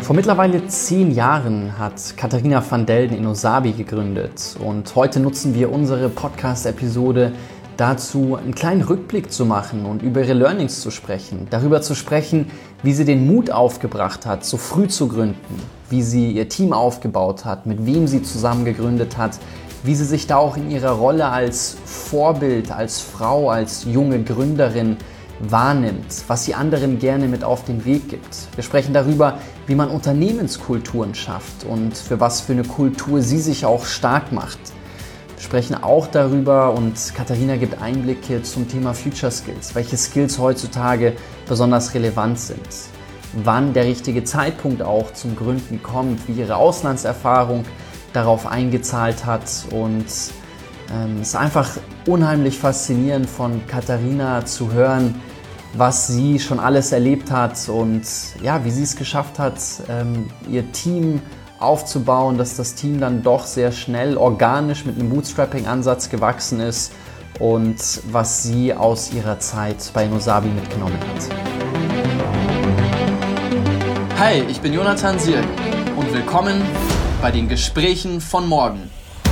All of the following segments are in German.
Vor mittlerweile 10 Jahren hat Katharina van Delden InnoSabi gegründet und heute nutzen wir unsere Podcast-Episode dazu, einen kleinen Rückblick zu machen und über ihre Learnings zu sprechen, darüber zu sprechen, wie sie den Mut aufgebracht hat, so früh zu gründen, wie sie ihr Team aufgebaut hat, mit wem sie zusammen gegründet hat, wie sie sich da auch in ihrer Rolle als Vorbild, als Frau, als junge Gründerin wahrnimmt, was sie anderen gerne mit auf den Weg gibt. Wir sprechen darüber, wie man Unternehmenskulturen schafft und für was für eine Kultur sie sich auch stark macht. Wir sprechen auch darüber und Katharina gibt Einblicke zum Thema Future Skills, welche Skills heutzutage besonders relevant sind, wann der richtige Zeitpunkt auch zum Gründen kommt, wie ihre Auslandserfahrung darauf eingezahlt hat und es ist einfach unheimlich faszinierend von Katharina zu hören, was sie schon alles erlebt hat und ja, wie sie es geschafft hat, ihr Team aufzubauen, dass das Team dann doch sehr schnell organisch mit einem Bootstrapping-Ansatz gewachsen ist und was sie aus ihrer Zeit bei InnoSabi mitgenommen hat. Hi, ich bin Jonathan Sierk und willkommen bei den Gesprächen von morgen.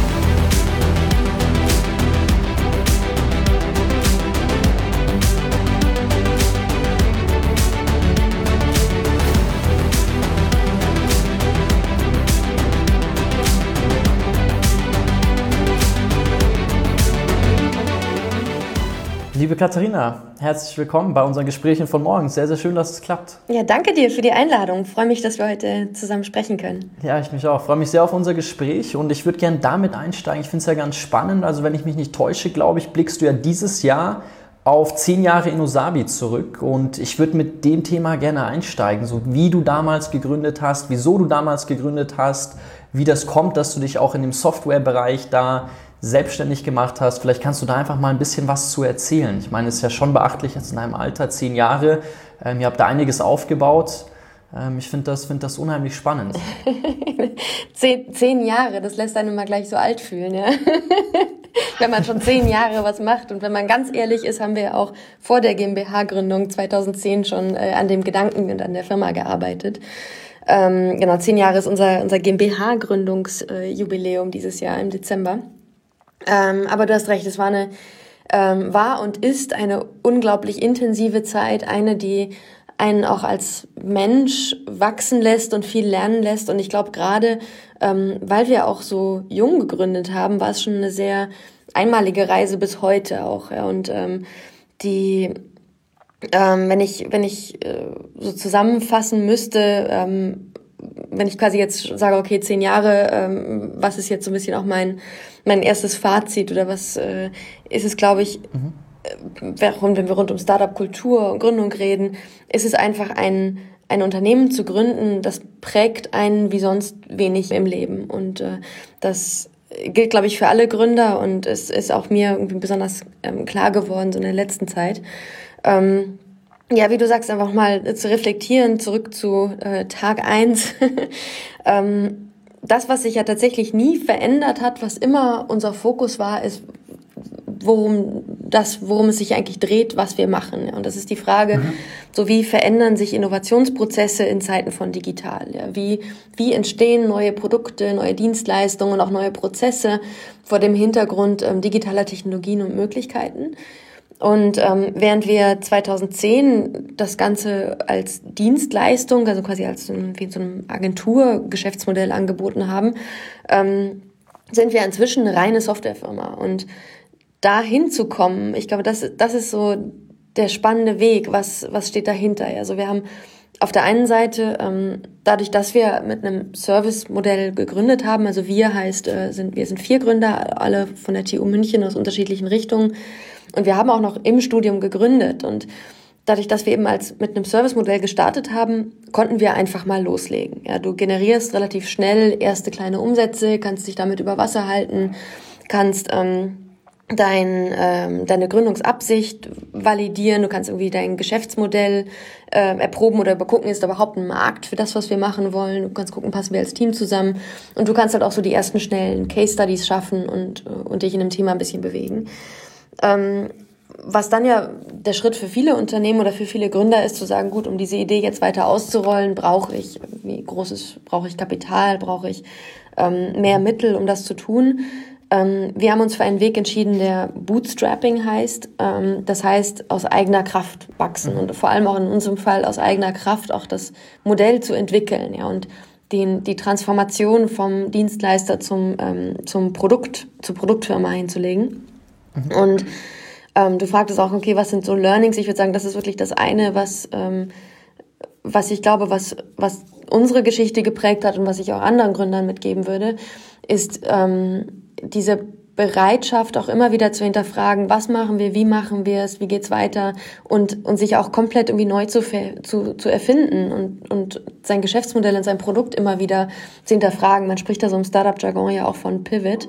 Liebe Katharina, herzlich willkommen bei unseren Gesprächen von morgen. Sehr, sehr schön, dass es klappt. Ja, danke dir für die Einladung. Ich freue mich, dass wir heute zusammen sprechen können. Ja, ich mich auch. Ich freue mich sehr auf unser Gespräch und ich würde gerne damit einsteigen. Ich finde es ja ganz spannend. Also wenn ich mich nicht täusche, glaube ich, blickst du ja dieses Jahr auf 10 Jahre InnoSabi zurück und ich würde mit dem Thema gerne einsteigen, so wie du damals gegründet hast, wieso du damals gegründet hast, wie das kommt, dass du dich auch in dem Softwarebereich da selbstständig gemacht hast. Vielleicht kannst du da einfach mal ein bisschen was zu erzählen. Ich meine, es ist ja schon beachtlich jetzt in deinem Alter, 10 Jahre. Ihr habt da einiges aufgebaut. Ich finde das unheimlich spannend. 10 Jahre, das lässt einen immer gleich so alt fühlen, ja? Wenn man schon 10 Jahre was macht. Und wenn man ganz ehrlich ist, haben wir ja auch vor der GmbH-Gründung 2010 schon an dem Gedanken und an der Firma gearbeitet. Genau, 10 Jahre ist unser GmbH-Gründungsjubiläum dieses Jahr im Dezember. Aber du hast recht, es war und ist eine unglaublich intensive Zeit, eine, die einen auch als Mensch wachsen lässt und viel lernen lässt. Und ich glaube gerade, weil wir auch so jung gegründet haben, war es schon eine sehr einmalige Reise bis heute auch. Ja. Und wenn ich so zusammenfassen müsste, wenn ich quasi jetzt sage, okay, 10 Jahre, was ist jetzt so ein bisschen auch mein erstes Fazit oder was ist es, glaube ich, wenn wir rund um Startup-Kultur und Gründung reden, ist es einfach ein Unternehmen zu gründen, das prägt einen wie sonst wenig im Leben. Und das gilt, glaube ich, für alle Gründer und es ist auch mir irgendwie besonders klar geworden, so in der letzten Zeit. Ja, wie du sagst, einfach mal zu reflektieren, zurück zu Tag 1. Das, was sich ja tatsächlich nie verändert hat, was immer unser Fokus war, ist, worum es sich eigentlich dreht, was wir machen. Ja. Und das ist die Frage, so wie verändern sich Innovationsprozesse in Zeiten von digital? Ja. Wie entstehen neue Produkte, neue Dienstleistungen und auch neue Prozesse vor dem Hintergrund digitaler Technologien und Möglichkeiten? Und während wir 2010 das Ganze als Dienstleistung, also quasi wie so ein Agenturgeschäftsmodell angeboten haben, sind wir inzwischen eine reine Softwarefirma. Und da hinzukommen, ich glaube, das ist so der spannende Weg, was steht dahinter. Also wir haben auf der einen Seite, dadurch, dass wir mit einem Service-Modell gegründet haben, also wir sind 4 Gründer, alle von der TU München aus unterschiedlichen Richtungen. Und wir haben auch noch im Studium gegründet. Und dadurch, dass wir eben mit einem Service-Modell gestartet haben, konnten wir einfach mal loslegen. Ja, du generierst relativ schnell erste kleine Umsätze, kannst dich damit über Wasser halten, kannst deine Gründungsabsicht validieren, du kannst irgendwie dein Geschäftsmodell erproben oder übergucken, ist da überhaupt ein Markt für das, was wir machen wollen. Du kannst gucken, passen wir als Team zusammen. Und du kannst halt auch so die ersten schnellen Case-Studies schaffen und dich in dem Thema ein bisschen bewegen. was dann ja der Schritt für viele Unternehmen oder für viele Gründer ist, zu sagen, gut, um diese Idee jetzt weiter auszurollen, brauche ich Kapital, brauche ich mehr Mittel, um das zu tun. Wir haben uns für einen Weg entschieden, der Bootstrapping heißt. Das heißt, aus eigener Kraft wachsen und vor allem auch in unserem Fall aus eigener Kraft auch das Modell zu entwickeln, ja, und die Transformation vom Dienstleister zur Produktfirma hinzulegen. Und du fragtest auch, okay, was sind so Learnings? Ich würde sagen, das ist wirklich das eine, was ich glaube, was unsere Geschichte geprägt hat und was ich auch anderen Gründern mitgeben würde, ist diese Bereitschaft, auch immer wieder zu hinterfragen, was machen wir, wie machen wir es, wie geht's weiter und sich auch komplett irgendwie neu zu erfinden und sein Geschäftsmodell und sein Produkt immer wieder zu hinterfragen. Man spricht da so im Startup-Jargon ja auch von Pivot.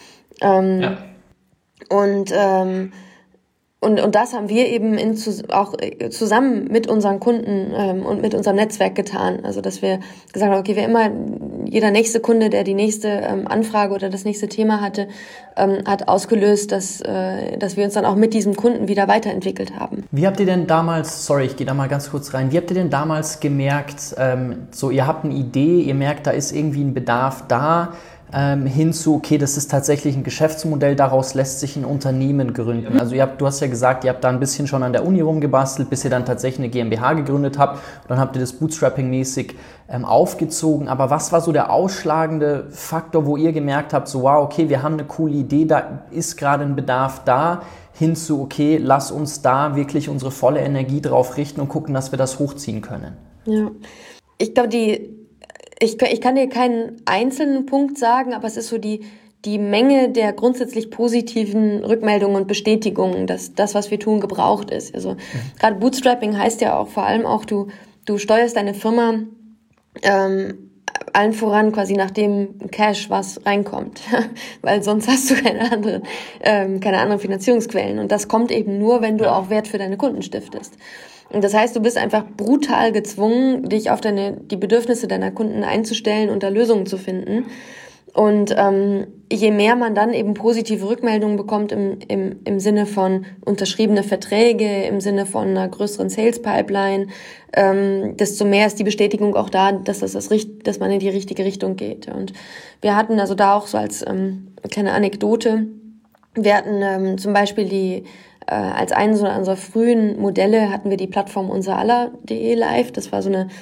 Und das haben wir eben auch zusammen mit unseren Kunden und mit unserem Netzwerk getan. Also dass wir gesagt haben, okay, jeder nächste Kunde, der die nächste Anfrage oder das nächste Thema hatte, hat ausgelöst, dass wir uns dann auch mit diesem Kunden wieder weiterentwickelt haben. Wie habt ihr denn damals, ich gehe da mal ganz kurz rein, wie habt ihr denn damals gemerkt, ihr habt eine Idee, ihr merkt, da ist irgendwie ein Bedarf da, hinzu, okay, das ist tatsächlich ein Geschäftsmodell, daraus lässt sich ein Unternehmen gründen. Also du hast ja gesagt, ihr habt da ein bisschen schon an der Uni rumgebastelt, bis ihr dann tatsächlich eine GmbH gegründet habt und dann habt ihr das Bootstrapping-mäßig aufgezogen. Aber was war so der ausschlagende Faktor, wo ihr gemerkt habt, so wow, okay, wir haben eine coole Idee, da ist gerade ein Bedarf da, hinzu, okay, lass uns da wirklich unsere volle Energie drauf richten und gucken, dass wir das hochziehen können? Ja, ich glaube, ich kann dir keinen einzelnen Punkt sagen, aber es ist so die Menge der grundsätzlich positiven Rückmeldungen und Bestätigungen, dass das, was wir tun, gebraucht ist. Also gerade Bootstrapping heißt ja auch vor allem auch, du steuerst deine Firma allen voran quasi nach dem Cash, was reinkommt, weil sonst hast du keine anderen Finanzierungsquellen und das kommt eben nur, wenn du auch Wert für deine Kunden stiftest. Und das heißt, du bist einfach brutal gezwungen, dich auf die Bedürfnisse deiner Kunden einzustellen und da Lösungen zu finden. Und je mehr man dann eben positive Rückmeldungen bekommt im Sinne von unterschriebene Verträge, im Sinne von einer größeren Sales-Pipeline, desto mehr ist die Bestätigung auch da, dass man in die richtige Richtung geht. Und wir hatten also da auch so als kleine Anekdote, wir hatten zum Beispiel als eines unserer frühen Modelle hatten wir die Plattform unseraller.de live. Das war so eine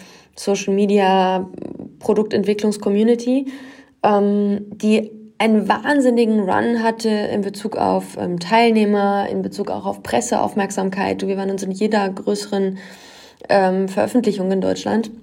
Social-Media-Produktentwicklungs-Community, die einen wahnsinnigen Run hatte in Bezug auf Teilnehmer, in Bezug auch auf Presseaufmerksamkeit. Wir waren uns in jeder größeren Veröffentlichung in Deutschland,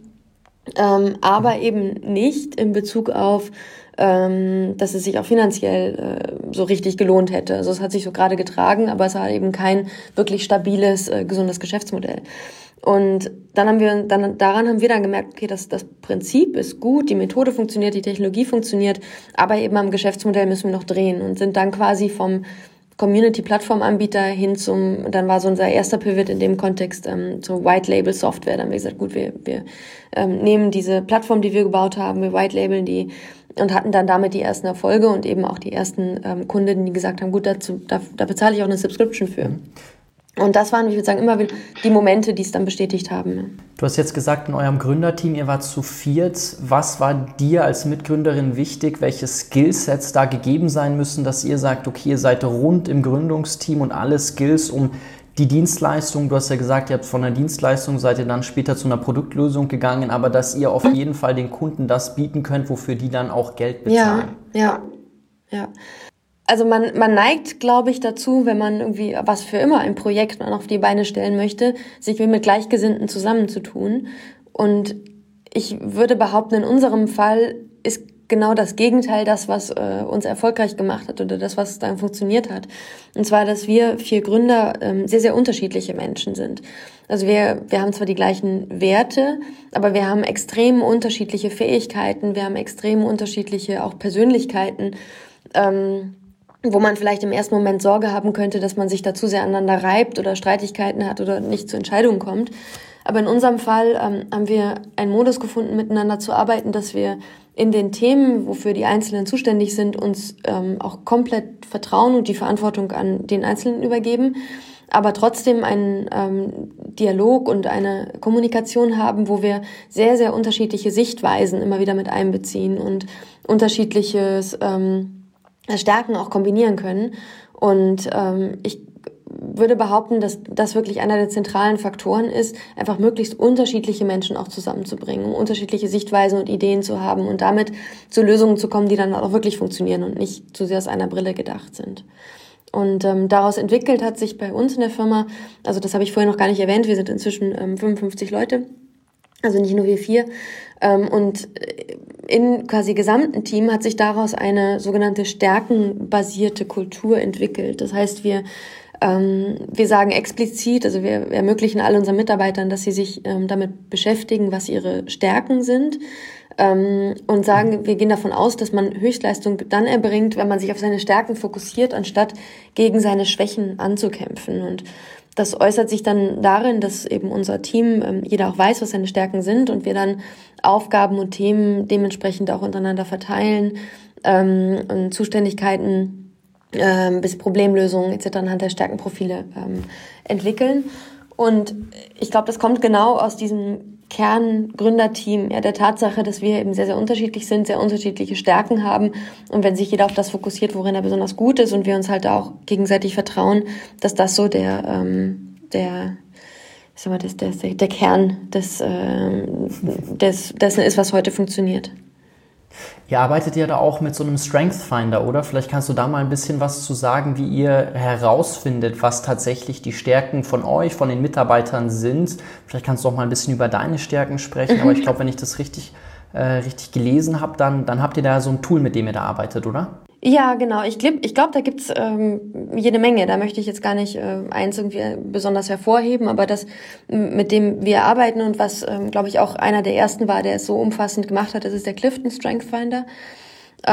aber eben nicht in Bezug auf dass es sich auch finanziell so richtig gelohnt hätte. Also es hat sich so gerade getragen, aber es war eben kein wirklich stabiles, gesundes Geschäftsmodell. Und daran haben wir dann gemerkt, okay, das Prinzip ist gut, die Methode funktioniert, die Technologie funktioniert, aber eben am Geschäftsmodell müssen wir noch drehen und sind dann quasi vom Community-Plattform-Anbieter hin dann war so unser erster Pivot in dem Kontext so White-Label-Software. Dann haben wir gesagt, gut, wir nehmen diese Plattform, die wir gebaut haben, wir white-labeln die und hatten dann damit die ersten Erfolge und eben auch die ersten Kunden, die gesagt haben, gut, da bezahle ich auch eine Subscription für. Und das waren, ich würde sagen, immer wieder die Momente, die es dann bestätigt haben. Du hast jetzt gesagt, in eurem Gründerteam, ihr wart zu viert. Was war dir als Mitgründerin wichtig? Welche Skillsets da gegeben sein müssen, dass ihr sagt, okay, ihr seid rund im Gründungsteam und alle Skills, um die Dienstleistung, du hast ja gesagt, ihr habt von der Dienstleistung, seid ihr dann später zu einer Produktlösung gegangen, aber dass ihr auf jeden Fall den Kunden das bieten könnt, wofür die dann auch Geld bezahlen. Ja. Also man neigt, glaube ich, dazu, wenn man irgendwie was für immer ein Projekt man auf die Beine stellen möchte, sich mit Gleichgesinnten zusammenzutun. Und ich würde behaupten, in unserem Fall ist genau das Gegenteil das, was uns erfolgreich gemacht hat oder das, was dann funktioniert hat. Und zwar, dass wir 4 Gründer sehr, sehr unterschiedliche Menschen sind. Also wir haben zwar die gleichen Werte, aber wir haben extrem unterschiedliche Fähigkeiten, wir haben extrem unterschiedliche auch Persönlichkeiten, wo man vielleicht im ersten Moment Sorge haben könnte, dass man sich da zu sehr aneinander reibt oder Streitigkeiten hat oder nicht zu Entscheidungen kommt. Aber in unserem Fall haben wir einen Modus gefunden, miteinander zu arbeiten, dass wir in den Themen, wofür die Einzelnen zuständig sind, uns auch komplett vertrauen und die Verantwortung an den Einzelnen übergeben. aber trotzdem einen Dialog und eine Kommunikation haben, wo wir sehr, sehr unterschiedliche Sichtweisen immer wieder mit einbeziehen und unterschiedliche Stärken auch kombinieren können. Und ich würde behaupten, dass das wirklich einer der zentralen Faktoren ist, einfach möglichst unterschiedliche Menschen auch zusammenzubringen, um unterschiedliche Sichtweisen und Ideen zu haben und damit zu Lösungen zu kommen, die dann auch wirklich funktionieren und nicht zu sehr aus einer Brille gedacht sind. Und daraus entwickelt hat sich bei uns in der Firma, also das habe ich vorhin noch gar nicht erwähnt, wir sind inzwischen 55 Leute, also nicht nur wir 4. Und in quasi gesamten Team hat sich daraus eine sogenannte stärkenbasierte Kultur entwickelt. Das heißt, wir sagen explizit, also wir ermöglichen all unseren Mitarbeitern, dass sie sich damit beschäftigen, was ihre Stärken sind, und sagen, wir gehen davon aus, dass man Höchstleistung dann erbringt, wenn man sich auf seine Stärken fokussiert, anstatt gegen seine Schwächen anzukämpfen. Und das äußert sich dann darin, dass eben unser Team, jeder auch weiß, was seine Stärken sind, und wir dann Aufgaben und Themen dementsprechend auch untereinander verteilen und Zuständigkeiten bis Problemlösungen etc. anhand der Stärkenprofile entwickeln. Und ich glaube, das kommt genau aus diesem Kerngründerteam, der Tatsache, dass wir eben sehr, sehr unterschiedlich sind, sehr unterschiedliche Stärken haben. Und wenn sich jeder auf das fokussiert, worin er besonders gut ist, und wir uns halt auch gegenseitig vertrauen, dass das so der Kern dessen ist, was heute funktioniert. Ihr arbeitet ja da auch mit so einem Strength Finder, oder? Vielleicht kannst du da mal ein bisschen was zu sagen, wie ihr herausfindet, was tatsächlich die Stärken von euch, von den Mitarbeitern sind. Vielleicht kannst du auch mal ein bisschen über deine Stärken sprechen, aber ich glaube, wenn ich das richtig gelesen habe, dann habt ihr da so ein Tool, mit dem ihr da arbeitet, oder? Ja, genau. Ich glaube, da gibt's jede Menge. Da möchte ich jetzt gar nicht eins irgendwie besonders hervorheben, aber das, mit dem wir arbeiten und was, glaube ich, auch einer der ersten war, der es so umfassend gemacht hat, das ist der Clifton Strength Finder. Die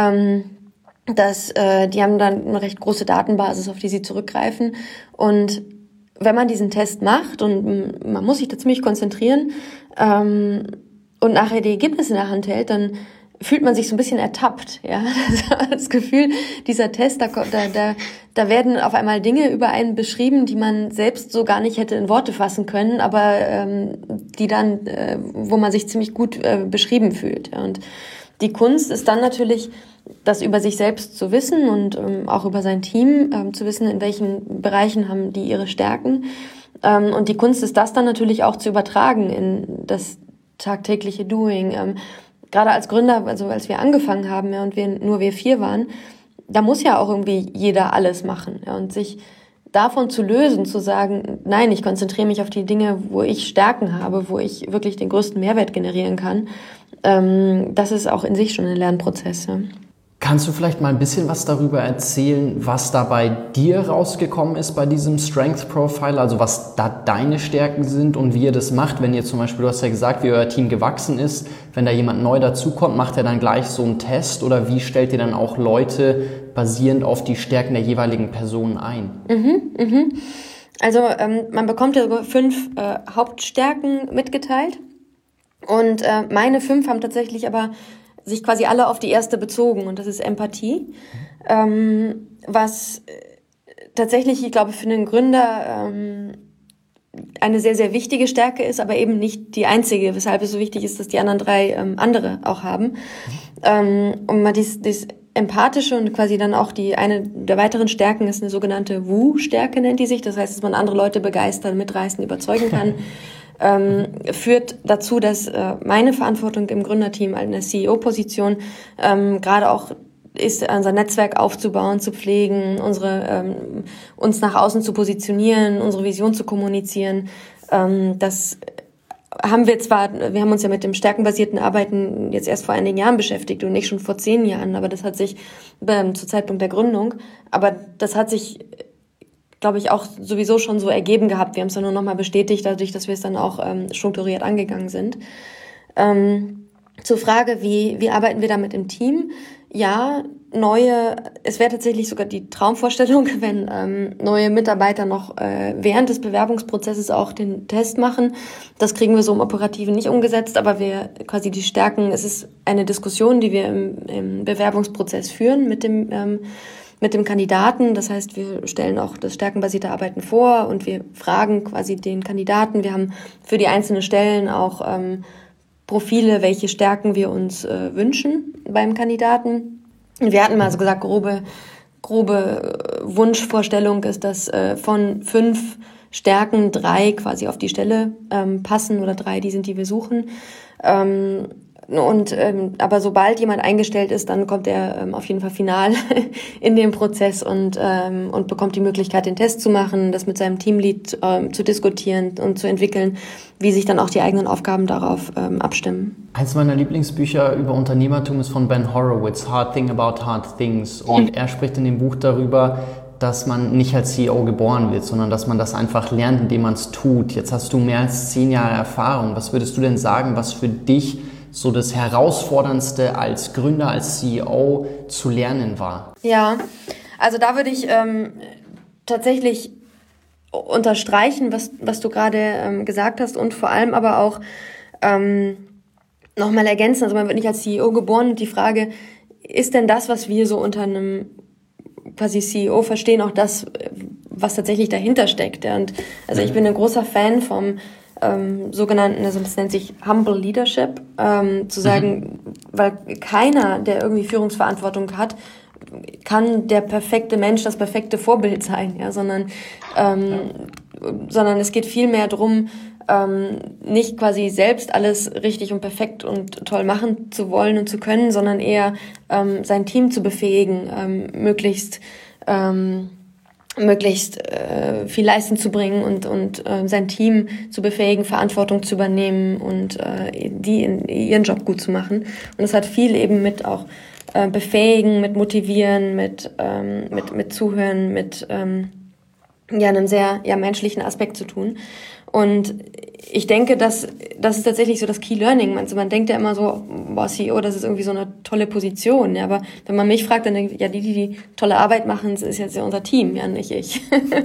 haben dann eine recht große Datenbasis, auf die sie zurückgreifen. Und wenn man diesen Test macht, und man muss sich da ziemlich konzentrieren, und nachher die Ergebnisse in der Hand hält, dann fühlt man sich so ein bisschen ertappt, ja. Das Gefühl, dieser Test, da werden auf einmal Dinge über einen beschrieben, die man selbst so gar nicht hätte in Worte fassen können, aber die dann, wo man sich ziemlich gut beschrieben fühlt. Ja. Und die Kunst ist dann natürlich, das über sich selbst zu wissen und auch über sein Team zu wissen, in welchen Bereichen haben die ihre Stärken. Und die Kunst ist das dann natürlich auch zu übertragen in das tagtägliche Doing. Gerade als Gründer, also als wir angefangen haben, ja, und wir 4 waren, da muss ja auch irgendwie jeder alles machen, ja, und sich davon zu lösen, zu sagen, nein, ich konzentriere mich auf die Dinge, wo ich Stärken habe, wo ich wirklich den größten Mehrwert generieren kann, das ist auch in sich schon ein Lernprozess. Ja. Kannst du vielleicht mal ein bisschen was darüber erzählen, was da bei dir rausgekommen ist bei diesem Strength Profile, also was da deine Stärken sind und wie ihr das macht, wenn ihr zum Beispiel, du hast ja gesagt, wie euer Team gewachsen ist, wenn da jemand neu dazukommt, macht er dann gleich so einen Test, oder wie stellt ihr dann auch Leute basierend auf die Stärken der jeweiligen Personen ein? Also man bekommt ja 5 Hauptstärken mitgeteilt, und meine 5 haben tatsächlich aber sich quasi alle auf die erste bezogen, und das ist Empathie, was tatsächlich, ich glaube, für einen Gründer eine sehr, sehr wichtige Stärke ist, aber eben nicht die einzige, weshalb es so wichtig ist, dass die anderen 3 andere auch haben. Und mal dies Empathische und quasi dann auch eine der weiteren Stärken ist eine sogenannte Wu-Stärke, nennt die sich, das heißt, dass man andere Leute begeistern, mitreißen, überzeugen kann. Führt dazu, dass meine Verantwortung im Gründerteam in der CEO-Position gerade auch ist, unser Netzwerk aufzubauen, zu pflegen, uns nach außen zu positionieren, unsere Vision zu kommunizieren. Das haben wir haben uns ja mit dem stärkenbasierten Arbeiten jetzt erst vor einigen Jahren beschäftigt und nicht schon vor 10 Jahren, aber das hat sich zu Zeitpunkt der Gründung, aber das hat sich, glaube ich, auch sowieso schon so ergeben gehabt. Wir haben es ja nur nochmal bestätigt, dadurch, dass wir es dann auch strukturiert angegangen sind. Zur Frage, wie arbeiten wir damit im Team? Ja, es wäre tatsächlich sogar die Traumvorstellung, wenn neue Mitarbeiter noch während des Bewerbungsprozesses auch den Test machen. Das kriegen wir so im Operativen nicht umgesetzt, aber wir quasi die Stärken, es ist eine Diskussion, die wir im Bewerbungsprozess führen mit dem mit dem Kandidaten. Das heißt, wir stellen auch das stärkenbasierte Arbeiten vor und wir fragen quasi den Kandidaten. Wir haben für die einzelnen Stellen auch Profile, welche Stärken wir uns wünschen beim Kandidaten. Wir hatten mal so gesagt, grobe Wunschvorstellung ist, dass von 5 Stärken 3 quasi auf die Stelle passen oder 3, die sind, die wir suchen. Aber sobald jemand eingestellt ist, dann kommt er auf jeden Fall final in den Prozess und bekommt die Möglichkeit, den Test zu machen, das mit seinem Teamlead zu diskutieren und zu entwickeln, wie sich dann auch die eigenen Aufgaben darauf abstimmen. Eins meiner Lieblingsbücher über Unternehmertum ist von Ben Horowitz, Hard Thing About Hard Things. Und er spricht in dem Buch darüber, dass man nicht als CEO geboren wird, sondern dass man das einfach lernt, indem man es tut. Jetzt hast du mehr als 10 Jahre Erfahrung. Was würdest du denn sagen, was für dich so das Herausforderndste als Gründer, als CEO zu lernen war? Ja, also da würde ich tatsächlich unterstreichen, was du gerade gesagt hast und vor allem aber auch nochmal ergänzen. Also man wird nicht als CEO geboren und die Frage, ist denn das, was wir so unter einem quasi CEO verstehen, auch das, was tatsächlich dahinter steckt. Ja? Und also ich bin ein großer Fan vom sogenannten, also das nennt sich Humble Leadership, zu sagen, weil keiner, der irgendwie Führungsverantwortung hat, kann der perfekte Mensch, das perfekte Vorbild sein, ja, sondern es geht viel mehr darum, nicht quasi selbst alles richtig und perfekt und toll machen zu wollen und zu können, sondern eher sein Team zu befähigen, möglichst viel leisten zu bringen und sein Team zu befähigen, Verantwortung zu übernehmen und ihren Job gut zu machen. Und das hat viel eben mit auch befähigen, mit motivieren, mit Zuhören, mit einem sehr menschlichen Aspekt zu tun. Und ich denke, das ist tatsächlich so das Key Learning. Also man denkt ja immer so, boah, CEO, das ist irgendwie so eine tolle Position. Ja, aber wenn man mich fragt, dann denke ich, ja, die tolle Arbeit machen, das ist jetzt ja unser Team, ja, nicht ich.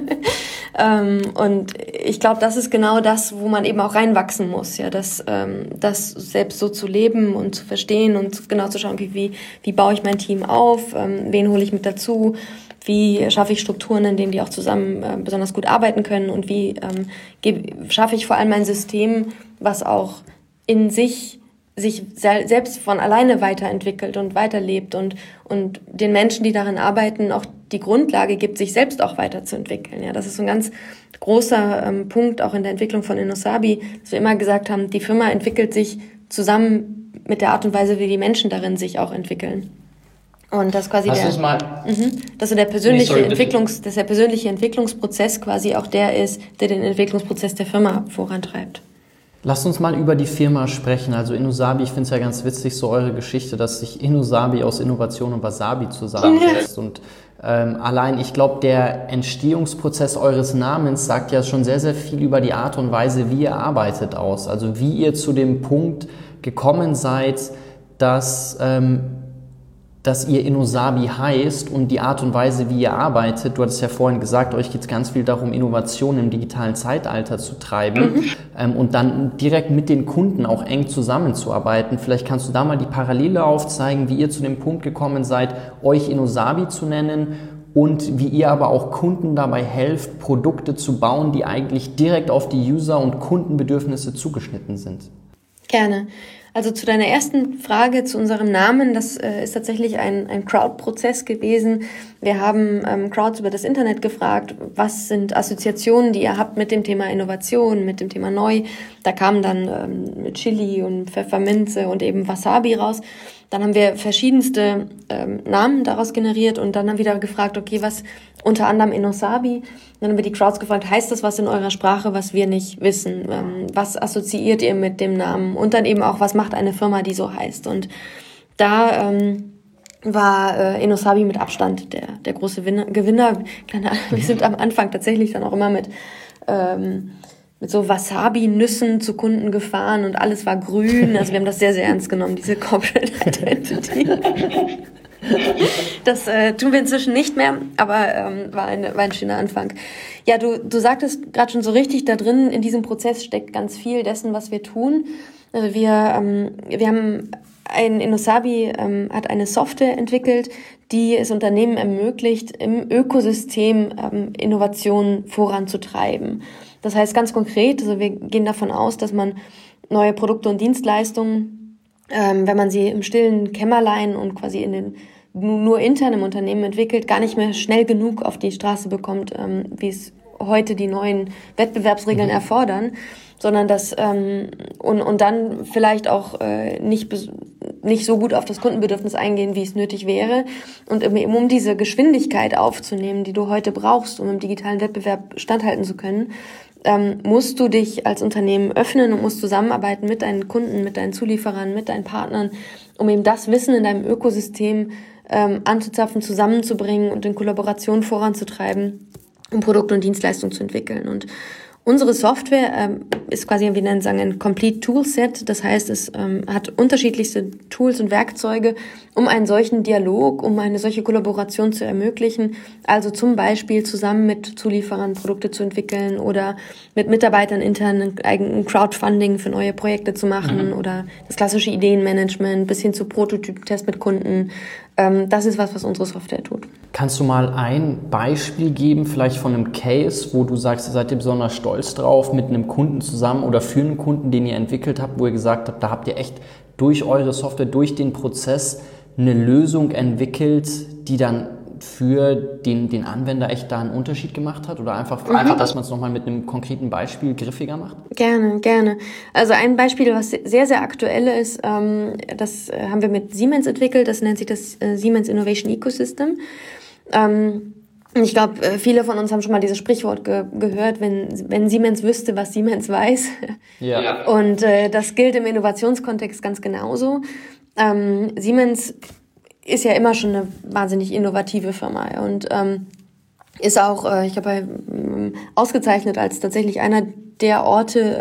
Und ich glaube, das ist genau das, wo man eben auch reinwachsen muss, ja, das selbst so zu leben und zu verstehen und genau zu schauen, wie baue ich mein Team auf, wen hole ich mit dazu, wie schaffe ich Strukturen, in denen die auch zusammen besonders gut arbeiten können und wie schaffe ich vor allem ein System, was auch in sich selbst von alleine weiterentwickelt und weiterlebt und den Menschen, die darin arbeiten, auch die Grundlage gibt, sich selbst auch weiterzuentwickeln. Ja, das ist so ein ganz großer Punkt auch in der Entwicklung von InnoSabi, dass wir immer gesagt haben, die Firma entwickelt sich zusammen mit der Art und Weise, wie die Menschen darin sich auch entwickeln. Und das quasi der persönliche Entwicklungsprozess quasi auch der ist, der den Entwicklungsprozess der Firma vorantreibt. Lasst uns mal über die Firma sprechen. Also InnoSabi, ich finde es ja ganz witzig, so eure Geschichte, dass sich InnoSabi aus Innovation und Wasabi zusammensetzt. Ja. Und allein, ich glaube, der Entstehungsprozess eures Namens sagt ja schon sehr, sehr viel über die Art und Weise, wie ihr arbeitet aus. Also wie ihr zu dem Punkt gekommen seid, dass ihr InnoSabi heißt und die Art und Weise, wie ihr arbeitet. Du hattest ja vorhin gesagt, euch geht es ganz viel darum, Innovation im digitalen Zeitalter zu treiben und dann direkt mit den Kunden auch eng zusammenzuarbeiten. Vielleicht kannst du da mal die Parallele aufzeigen, wie ihr zu dem Punkt gekommen seid, euch InnoSabi zu nennen und wie ihr aber auch Kunden dabei helft, Produkte zu bauen, die eigentlich direkt auf die User- und Kundenbedürfnisse zugeschnitten sind. Gerne. Also zu deiner ersten Frage, zu unserem Namen, das ist tatsächlich ein Crowd-Prozess gewesen. Wir haben Crowds über das Internet gefragt, was sind Assoziationen, die ihr habt mit dem Thema Innovation, mit dem Thema Neu. Da kamen dann Chili und Pfefferminze und eben Wasabi raus. Dann haben wir verschiedenste Namen daraus generiert und dann haben wir wieder gefragt, okay, was unter anderem InnoSabi. Dann haben wir die Crowds gefragt, heißt das was in eurer Sprache, was wir nicht wissen? Was assoziiert ihr mit dem Namen? Und dann eben auch, was macht eine Firma, die so heißt? Und da war InnoSabi mit Abstand der große Gewinner. Wir sind am Anfang tatsächlich dann auch immer mit so Wasabi-Nüssen zu Kunden gefahren und alles war grün. Also wir haben das sehr, sehr ernst genommen, diese Corporate Identity. Das tun wir inzwischen nicht mehr, aber war ein schöner Anfang. Ja, du sagtest gerade schon so richtig, da drin in diesem Prozess steckt ganz viel dessen, was wir tun. Also wir haben Innosabi hat eine Software entwickelt, die es Unternehmen ermöglicht, im Ökosystem Innovationen voranzutreiben. Das heißt ganz konkret, also wir gehen davon aus, dass man neue Produkte und Dienstleistungen, wenn man sie im stillen Kämmerlein und quasi nur intern im Unternehmen entwickelt, gar nicht mehr schnell genug auf die Straße bekommt, wie es heute die neuen Wettbewerbsregeln erfordern, sondern das und dann vielleicht auch nicht so gut auf das Kundenbedürfnis eingehen, wie es nötig wäre. Und um diese Geschwindigkeit aufzunehmen, die du heute brauchst, um im digitalen Wettbewerb standhalten zu können, musst du dich als Unternehmen öffnen und musst zusammenarbeiten mit deinen Kunden, mit deinen Zulieferern, mit deinen Partnern, um eben das Wissen in deinem Ökosystem anzuzapfen, zusammenzubringen und in Kollaboration voranzutreiben, um Produkte und Dienstleistungen zu entwickeln. Und unsere Software ist quasi, wir nennen es ein Complete Toolset. Das heißt, es hat unterschiedlichste Tools und Werkzeuge, um einen solchen Dialog, um eine solche Kollaboration zu ermöglichen. Also zum Beispiel zusammen mit Zulieferern Produkte zu entwickeln oder mit Mitarbeitern intern ein Crowdfunding für neue Projekte zu machen oder das klassische Ideenmanagement bis hin zu Prototyptest mit Kunden. Das ist was unsere Software tut. Kannst du mal ein Beispiel geben, vielleicht von einem Case, wo du sagst, ihr seid ihr besonders stolz drauf, mit einem Kunden zusammen oder für einen Kunden, den ihr entwickelt habt, wo ihr gesagt habt, da habt ihr echt durch eure Software, durch den Prozess eine Lösung entwickelt, die dann für den Anwender echt da einen Unterschied gemacht hat? Oder einfach, dass man es nochmal mit einem konkreten Beispiel griffiger macht? Gerne. Also ein Beispiel, was sehr, sehr aktuell ist, das haben wir mit Siemens entwickelt, das nennt sich das Siemens Innovation Ecosystem. Ich glaube, viele von uns haben schon mal dieses Sprichwort gehört, wenn Siemens wüsste, was Siemens weiß. Ja. Und das gilt im Innovationskontext ganz genauso. Siemens ist ja immer schon eine wahnsinnig innovative Firma und ist auch, ich glaube, ausgezeichnet als tatsächlich einer der Orte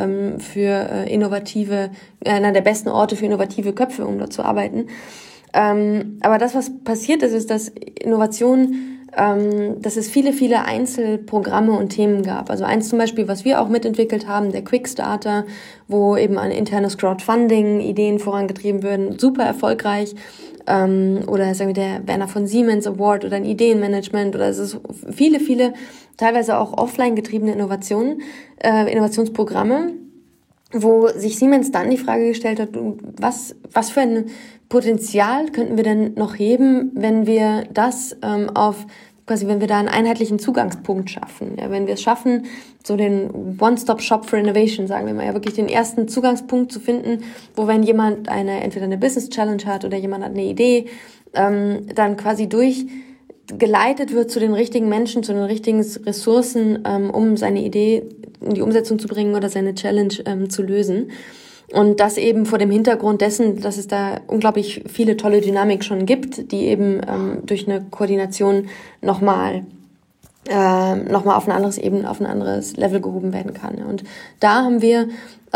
einer der besten Orte für innovative Köpfe, um dort zu arbeiten. Aber das, was passiert ist, dass Innovation, dass es viele, viele Einzelprogramme und Themen gab. Also eins zum Beispiel, was wir auch mitentwickelt haben, der Quickstarter, wo eben ein internes Crowdfunding, Ideen vorangetrieben würden, super erfolgreich. Oder sagen wir der Werner von Siemens Award oder ein Ideenmanagement oder es ist viele, viele teilweise auch offline getriebene Innovationsprogramme, wo sich Siemens dann die Frage gestellt hat, was für ein Potenzial könnten wir denn noch heben, wenn wir das wenn wir da einen einheitlichen Zugangspunkt schaffen. Ja, wenn wir es schaffen, so den One-Stop-Shop for Innovation, sagen wir mal, ja wirklich den ersten Zugangspunkt zu finden, wo wenn jemand entweder eine Business-Challenge hat oder jemand hat eine Idee, dann quasi durchgeleitet wird zu den richtigen Menschen, zu den richtigen Ressourcen, um seine Idee in die Umsetzung zu bringen oder seine Challenge zu lösen. Und das eben vor dem Hintergrund dessen, dass es da unglaublich viele tolle Dynamik schon gibt, die eben durch eine Koordination nochmal auf ein anderes Ebene, auf ein anderes Level gehoben werden kann. Und da haben wir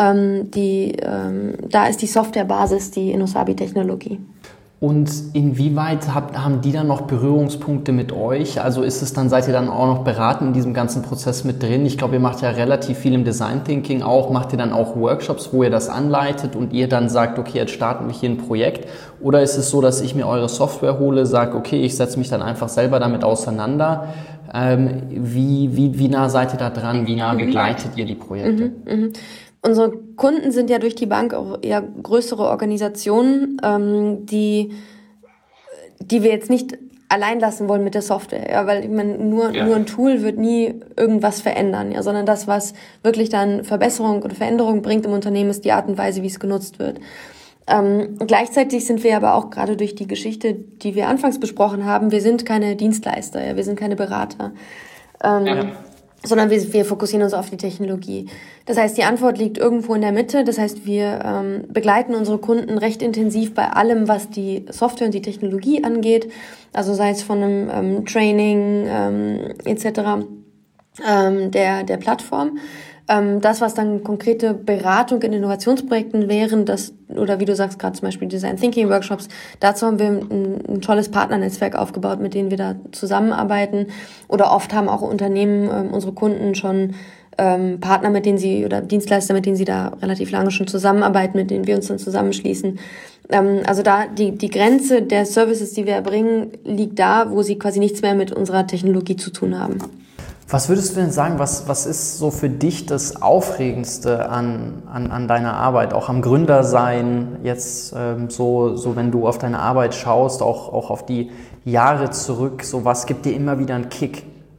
da ist die Softwarebasis die Innosabi-Technologie. Und inwieweit haben die dann noch Berührungspunkte mit euch? Also seid ihr dann auch noch beraten in diesem ganzen Prozess mit drin? Ich glaube, ihr macht ja relativ viel im Design Thinking auch. Macht ihr dann auch Workshops, wo ihr das anleitet und ihr dann sagt, okay, jetzt starten wir hier ein Projekt? Oder ist es so, dass ich mir eure Software hole, sage, okay, ich setze mich dann einfach selber damit auseinander? Wie nah seid ihr da dran? Wie nah begleitet ihr die Projekte? Unsere Kunden sind ja durch die Bank auch eher größere Organisationen, die wir jetzt nicht allein lassen wollen mit der Software, ja, weil ich meine, nur ein Tool wird nie irgendwas verändern, ja, sondern das, was wirklich dann Verbesserung oder Veränderung bringt im Unternehmen, ist die Art und Weise, wie es genutzt wird. Gleichzeitig sind wir aber auch gerade durch die Geschichte, die wir anfangs besprochen haben, wir sind keine Dienstleister, ja, wir sind keine Berater. Sondern wir fokussieren uns auf die Technologie. Das heißt, die Antwort liegt irgendwo in der Mitte. Das heißt, wir begleiten unsere Kunden recht intensiv bei allem, was die Software und die Technologie angeht. Also sei es von einem Training etc. Der Plattform. Das, was dann konkrete Beratung in Innovationsprojekten wären, oder wie du sagst, gerade zum Beispiel Design Thinking Workshops, dazu haben wir ein tolles Partnernetzwerk aufgebaut, mit denen wir da zusammenarbeiten. Oder oft haben auch Unternehmen, unsere Kunden schon Partner, mit denen sie oder Dienstleister, mit denen sie da relativ lange schon zusammenarbeiten, mit denen wir uns dann zusammenschließen. Also da die Grenze der Services, die wir erbringen, liegt da, wo sie quasi nichts mehr mit unserer Technologie zu tun haben. Was würdest du denn sagen, was ist so für dich das Aufregendste an deiner Arbeit, auch am Gründersein, jetzt so wenn du auf deine Arbeit schaust, auch auf die Jahre zurück, so was gibt dir immer wieder einen Kick?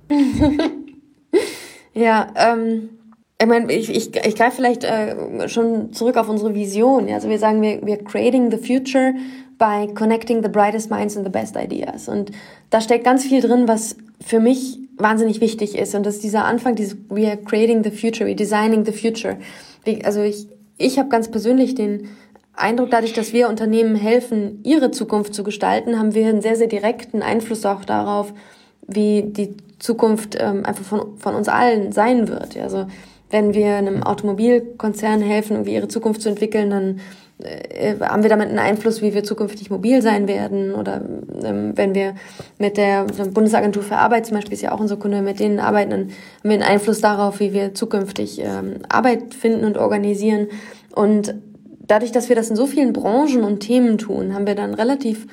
Ja, ich meine, ich greife vielleicht schon zurück auf unsere Vision. Also wir sagen, wir creating the future by connecting the brightest minds and the best ideas. Und da steckt ganz viel drin, was für mich wahnsinnig wichtig ist. Und das ist dieser Anfang, we are creating the future, we are designing the future. Also ich habe ganz persönlich den Eindruck, dadurch, dass wir Unternehmen helfen, ihre Zukunft zu gestalten, haben wir einen sehr, sehr direkten Einfluss auch darauf, wie die Zukunft einfach von uns allen sein wird. Also wenn wir einem Automobilkonzern helfen, irgendwie ihre Zukunft zu entwickeln, dann haben wir damit einen Einfluss, wie wir zukünftig mobil sein werden. Oder wenn wir mit der Bundesagentur für Arbeit zum Beispiel, ist ja auch unser Kunde, mit denen arbeiten, dann haben wir einen Einfluss darauf, wie wir zukünftig Arbeit finden und organisieren. Und dadurch, dass wir das in so vielen Branchen und Themen tun, haben wir dann relativ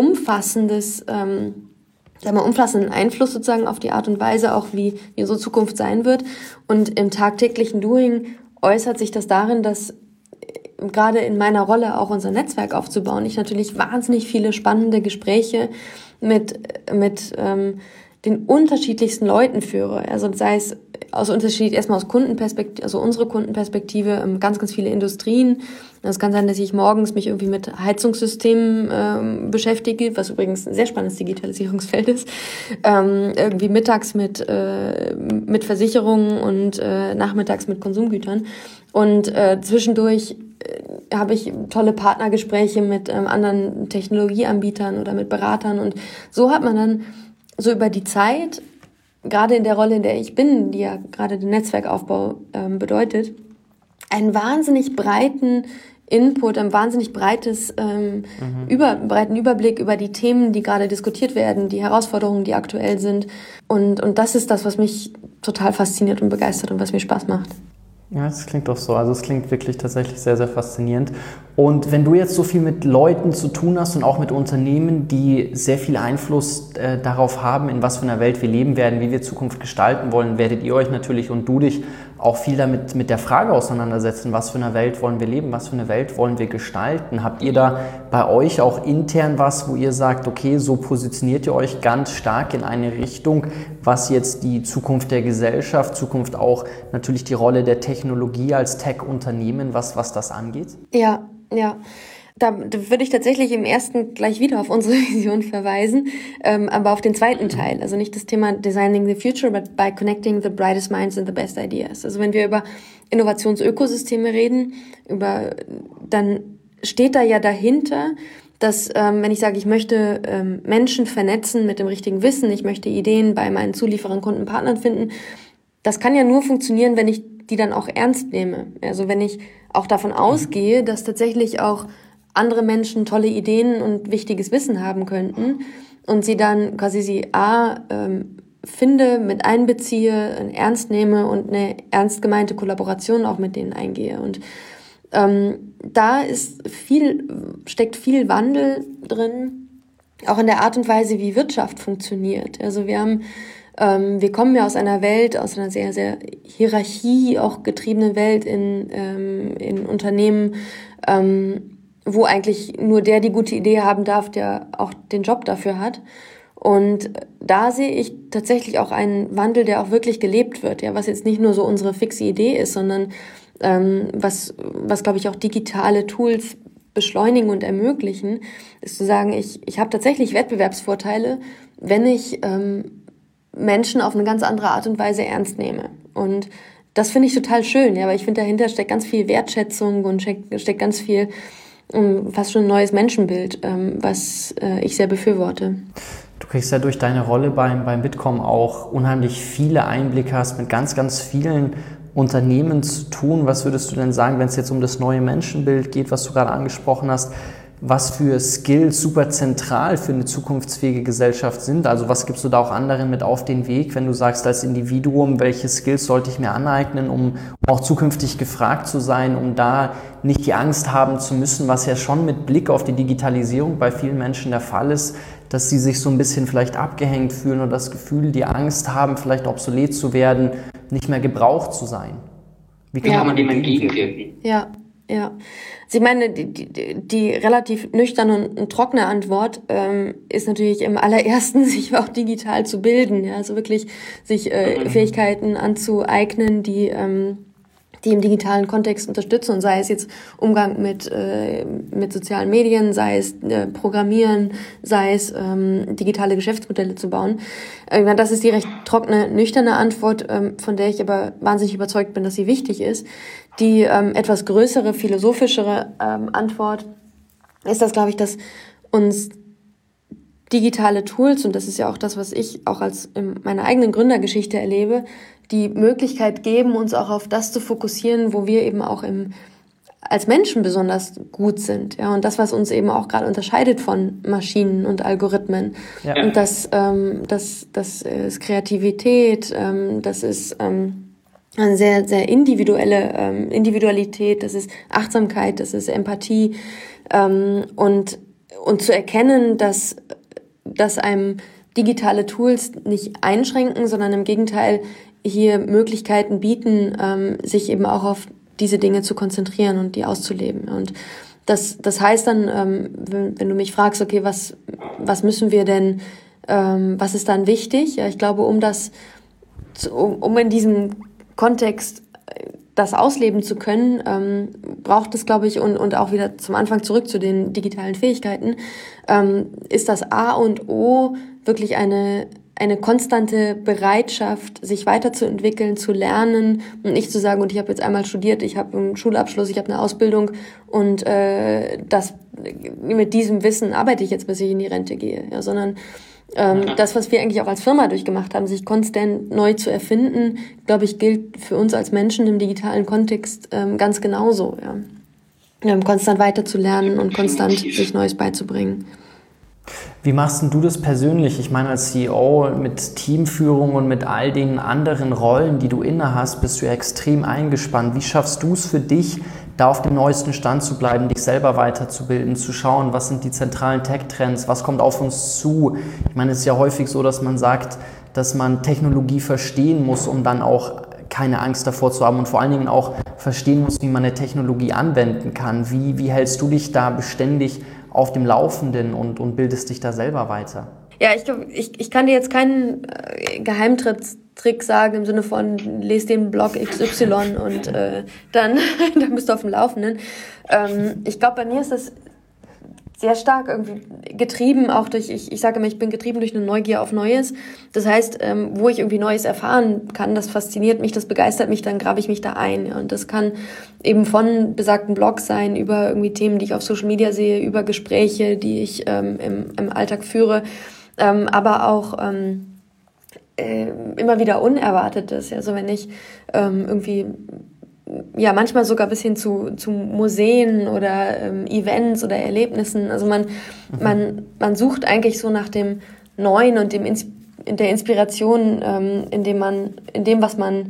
umfassenden Einfluss sozusagen auf die Art und Weise, auch wie unsere Zukunft sein wird. Und im tagtäglichen Doing äußert sich das darin, dass gerade in meiner Rolle auch unser Netzwerk aufzubauen, ich natürlich wahnsinnig viele spannende Gespräche mit den unterschiedlichsten Leuten führe. Also sei es erstmal aus Kundenperspektive, also unsere Kundenperspektive, ganz, ganz viele Industrien. Es kann sein, dass ich morgens mich irgendwie mit Heizungssystemen beschäftige, was übrigens ein sehr spannendes Digitalisierungsfeld ist. Irgendwie mittags mit Versicherungen und nachmittags mit Konsumgütern. Und zwischendurch habe ich tolle Partnergespräche mit anderen Technologieanbietern oder mit Beratern. Und so hat man dann so über die Zeit, gerade in der Rolle, in der ich bin, die ja gerade den Netzwerkaufbau bedeutet, einen wahnsinnig breiten Input, ein wahnsinnig breiten Überblick über die Themen, die gerade diskutiert werden, die Herausforderungen, die aktuell sind. Und das ist das, was mich total fasziniert und begeistert und was mir Spaß macht. Ja, das klingt doch so. Also es klingt wirklich tatsächlich sehr, sehr faszinierend. Und wenn du jetzt so viel mit Leuten zu tun hast und auch mit Unternehmen, die sehr viel Einfluss darauf haben, in was für einer Welt wir leben werden, wie wir Zukunft gestalten wollen, werdet ihr euch natürlich und du dich auch viel damit mit der Frage auseinandersetzen, was für eine Welt wollen wir leben, was für eine Welt wollen wir gestalten. Habt ihr da bei euch auch intern was, wo ihr sagt, okay, so positioniert ihr euch ganz stark in eine Richtung, was jetzt die Zukunft der Gesellschaft, Zukunft auch natürlich die Rolle der Technologie als Tech-Unternehmen, was das angeht? Ja. Da würde ich tatsächlich im ersten gleich wieder auf unsere Vision verweisen, aber auf den zweiten Teil. Also nicht das Thema Designing the Future, but by connecting the brightest minds and the best ideas. Also wenn wir über Innovationsökosysteme reden, dann steht da ja dahinter, dass wenn ich sage, ich möchte Menschen vernetzen mit dem richtigen Wissen, ich möchte Ideen bei meinen Zulieferern, Kunden, Partnern finden, das kann ja nur funktionieren, wenn ich die dann auch ernst nehme. Also wenn ich auch davon ausgehe, dass tatsächlich auch andere Menschen tolle Ideen und wichtiges Wissen haben könnten und sie dann quasi finde, mit einbeziehe, ernst nehme und eine ernst gemeinte Kollaboration auch mit denen eingehe. Und da steckt viel Wandel drin, auch in der Art und Weise, wie Wirtschaft funktioniert. Also wir kommen ja aus einer Welt, aus einer sehr, sehr Hierarchie auch getriebenen Welt in Unternehmen, wo eigentlich nur der die gute Idee haben darf, der auch den Job dafür hat. Und da sehe ich tatsächlich auch einen Wandel, der auch wirklich gelebt wird, ja, was jetzt nicht nur so unsere fixe Idee ist, sondern was glaube ich auch digitale Tools beschleunigen und ermöglichen, ist zu sagen, ich habe tatsächlich Wettbewerbsvorteile, wenn ich Menschen auf eine ganz andere Art und Weise ernst nehme. Und das finde ich total schön, ja, weil ich finde, dahinter steckt ganz viel Wertschätzung und steckt ganz viel fast schon ein neues Menschenbild, was ich sehr befürworte. Du kriegst ja durch deine Rolle beim Bitkom auch unheimlich viele Einblicke, hast mit ganz, ganz vielen Unternehmen zu tun? Was würdest du denn sagen, wenn es jetzt um das neue Menschenbild geht, was du gerade angesprochen hast? Was für Skills super zentral für eine zukunftsfähige Gesellschaft sind? Also was gibst du da auch anderen mit auf den Weg, wenn du sagst, als Individuum, welche Skills sollte ich mir aneignen, um auch zukünftig gefragt zu sein, um da nicht die Angst haben zu müssen, was ja schon mit Blick auf die Digitalisierung bei vielen Menschen der Fall ist, dass sie sich so ein bisschen vielleicht abgehängt fühlen oder das Gefühl, die Angst haben, vielleicht obsolet zu werden, nicht mehr gebraucht zu sein. Wie kann man dem entgegenwirken? Ja. Also ich meine, die relativ nüchterne und trockene Antwort ist natürlich im allerersten, sich auch digital zu bilden, ja, also wirklich sich Fähigkeiten anzueignen, die im digitalen Kontext unterstützen, und sei es jetzt Umgang mit sozialen Medien, sei es Programmieren, sei es digitale Geschäftsmodelle zu bauen. Das ist die recht trockene, nüchterne Antwort, von der ich aber wahnsinnig überzeugt bin, dass sie wichtig ist. Die etwas größere, philosophischere Antwort ist das, glaube ich, dass uns digitale Tools, und das ist ja auch das, was ich auch als in meiner eigenen Gründergeschichte erlebe, die Möglichkeit geben, uns auch auf das zu fokussieren, wo wir eben auch als Menschen besonders gut sind. Ja, und das, was uns eben auch gerade unterscheidet von Maschinen und Algorithmen. Ja. Und das ist Kreativität, das ist eine sehr, sehr individuelle Individualität, das ist Achtsamkeit, das ist Empathie, und zu erkennen, dass einem digitale Tools nicht einschränken, sondern im Gegenteil hier Möglichkeiten bieten, sich eben auch auf diese Dinge zu konzentrieren und die auszuleben. Und das heißt dann, wenn du mich fragst, okay, was müssen wir denn, was ist dann wichtig? Ja, ich glaube, um in diesem Kontext das ausleben zu können, braucht es, glaube ich, und auch wieder zum Anfang zurück zu den digitalen Fähigkeiten, ist das A und O wirklich eine konstante Bereitschaft, sich weiterzuentwickeln, zu lernen und nicht zu sagen, und ich habe jetzt einmal studiert, ich habe einen Schulabschluss, ich habe eine Ausbildung und mit diesem Wissen arbeite ich jetzt, bis ich in die Rente gehe, ja, sondern das, was wir eigentlich auch als Firma durchgemacht haben, sich konstant neu zu erfinden, glaube ich, gilt für uns als Menschen im digitalen Kontext ganz genauso. Ja. Konstant weiterzulernen und konstant sich Neues beizubringen. Wie machst denn du das persönlich? Ich meine, als CEO mit Teamführung und mit all den anderen Rollen, die du inne hast, bist du ja extrem eingespannt. Wie schaffst du es für dich, da auf dem neuesten Stand zu bleiben, dich selber weiterzubilden, zu schauen, was sind die zentralen Tech-Trends, was kommt auf uns zu? Ich meine, es ist ja häufig so, dass man sagt, dass man Technologie verstehen muss, um dann auch keine Angst davor zu haben und vor allen Dingen auch verstehen muss, wie man eine Technologie anwenden kann. Wie hältst du dich da beständig auf dem Laufenden und bildest dich da selber weiter? Ja, ich kann dir jetzt keinen Geheimtrick sagen im Sinne von, lese den Blog XY und dann bist du auf dem Laufenden. Ich glaube, bei mir ist das sehr stark irgendwie getrieben, auch durch, ich sage immer, ich bin getrieben durch eine Neugier auf Neues. Das heißt, wo ich irgendwie Neues erfahren kann, das fasziniert mich, das begeistert mich, dann grabe ich mich da ein. Ja. Und das kann eben von besagten Blogs sein, über irgendwie Themen, die ich auf Social Media sehe, über Gespräche, die ich im Alltag führe, aber auch immer wieder Unerwartetes. Also wenn ich irgendwie ja, manchmal sogar bis hin zu Museen oder Events oder Erlebnissen. Also man sucht eigentlich so nach dem Neuen und der Inspiration in dem, was man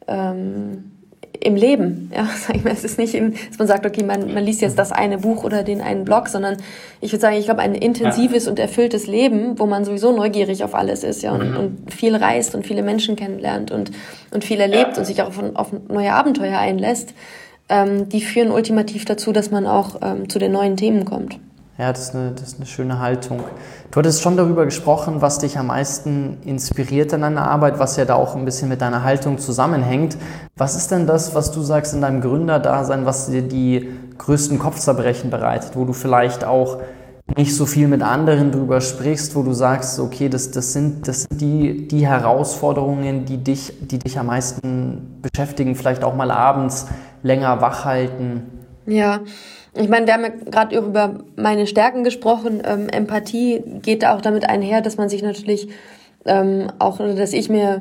im Leben, ja, sag ich mal, es ist nicht, dass man sagt, okay, man liest jetzt das eine Buch oder den einen Blog, sondern ich würde sagen, ich glaube, ein intensives und erfülltes Leben, wo man sowieso neugierig auf alles ist, ja, und viel reist und viele Menschen kennenlernt und viel erlebt und sich auch auf neue Abenteuer einlässt, die führen ultimativ dazu, dass man auch zu den neuen Themen kommt. Ja, das ist eine schöne Haltung. Du hattest schon darüber gesprochen, was dich am meisten inspiriert in deiner Arbeit, was ja da auch ein bisschen mit deiner Haltung zusammenhängt. Was ist denn das, was du sagst in deinem Gründerdasein, was dir die größten Kopfzerbrechen bereitet, wo du vielleicht auch nicht so viel mit anderen drüber sprichst, wo du sagst, okay, das sind die Herausforderungen, die dich am meisten beschäftigen, vielleicht auch mal abends länger wach halten? Ja, ich meine, wir haben ja gerade über meine Stärken gesprochen. Empathie geht auch damit einher, dass man sich natürlich dass ich mir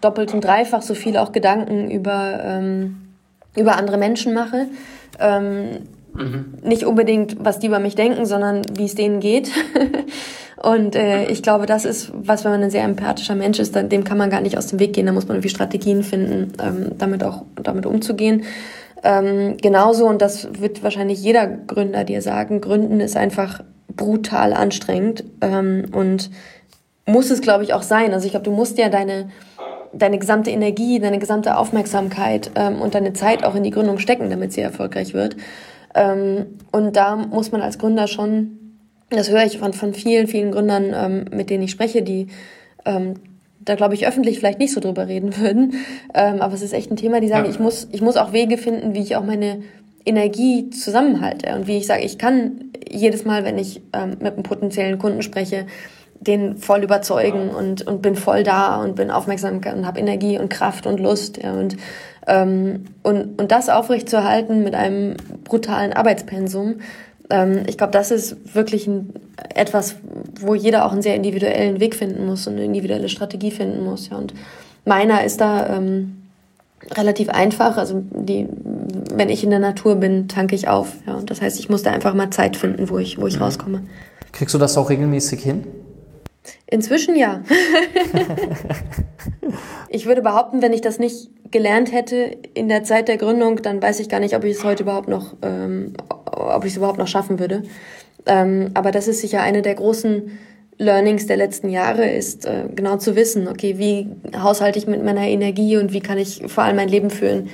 doppelt und dreifach so viel auch Gedanken über andere Menschen mache. Nicht unbedingt, was die über mich denken, sondern wie es denen geht. Und ich glaube, das ist was, wenn man ein sehr empathischer Mensch ist, dem kann man gar nicht aus dem Weg gehen. Da muss man irgendwie Strategien finden, damit umzugehen. Genauso, und das wird wahrscheinlich jeder Gründer dir sagen, Gründen ist einfach brutal anstrengend und muss es, glaube ich, auch sein. Also ich glaube, du musst ja deine gesamte Energie, deine gesamte Aufmerksamkeit und deine Zeit auch in die Gründung stecken, damit sie erfolgreich wird. Und da muss man als Gründer schon, das höre ich von vielen, vielen Gründern, mit denen ich spreche, die da, glaube ich, öffentlich vielleicht nicht so drüber reden würden. Aber es ist echt ein Thema, die sagen, ich muss auch Wege finden, wie ich auch meine Energie zusammenhalte. Und wie ich sage, ich kann jedes Mal, wenn ich mit einem potenziellen Kunden spreche, den voll überzeugen und bin voll da und bin aufmerksam und habe Energie und Kraft und Lust. Ja, und das aufrechtzuerhalten mit einem brutalen Arbeitspensum, ich glaube, das ist wirklich etwas, wo jeder auch einen sehr individuellen Weg finden muss und eine individuelle Strategie finden muss. Ja. Und meiner ist da relativ einfach. Also wenn ich in der Natur bin, tanke ich auf. Ja. Und das heißt, ich muss da einfach mal Zeit finden, wo ich rauskomme. Kriegst du das auch regelmäßig hin? Inzwischen ja. Ich würde behaupten, wenn ich das nicht gelernt hätte in der Zeit der Gründung, dann weiß ich gar nicht, ob ich es heute überhaupt noch schaffen würde. Aber das ist sicher eine der großen Learnings der letzten Jahre, ist genau zu wissen, okay, wie haushalte ich mit meiner Energie und wie kann ich vor allem mein Leben führen,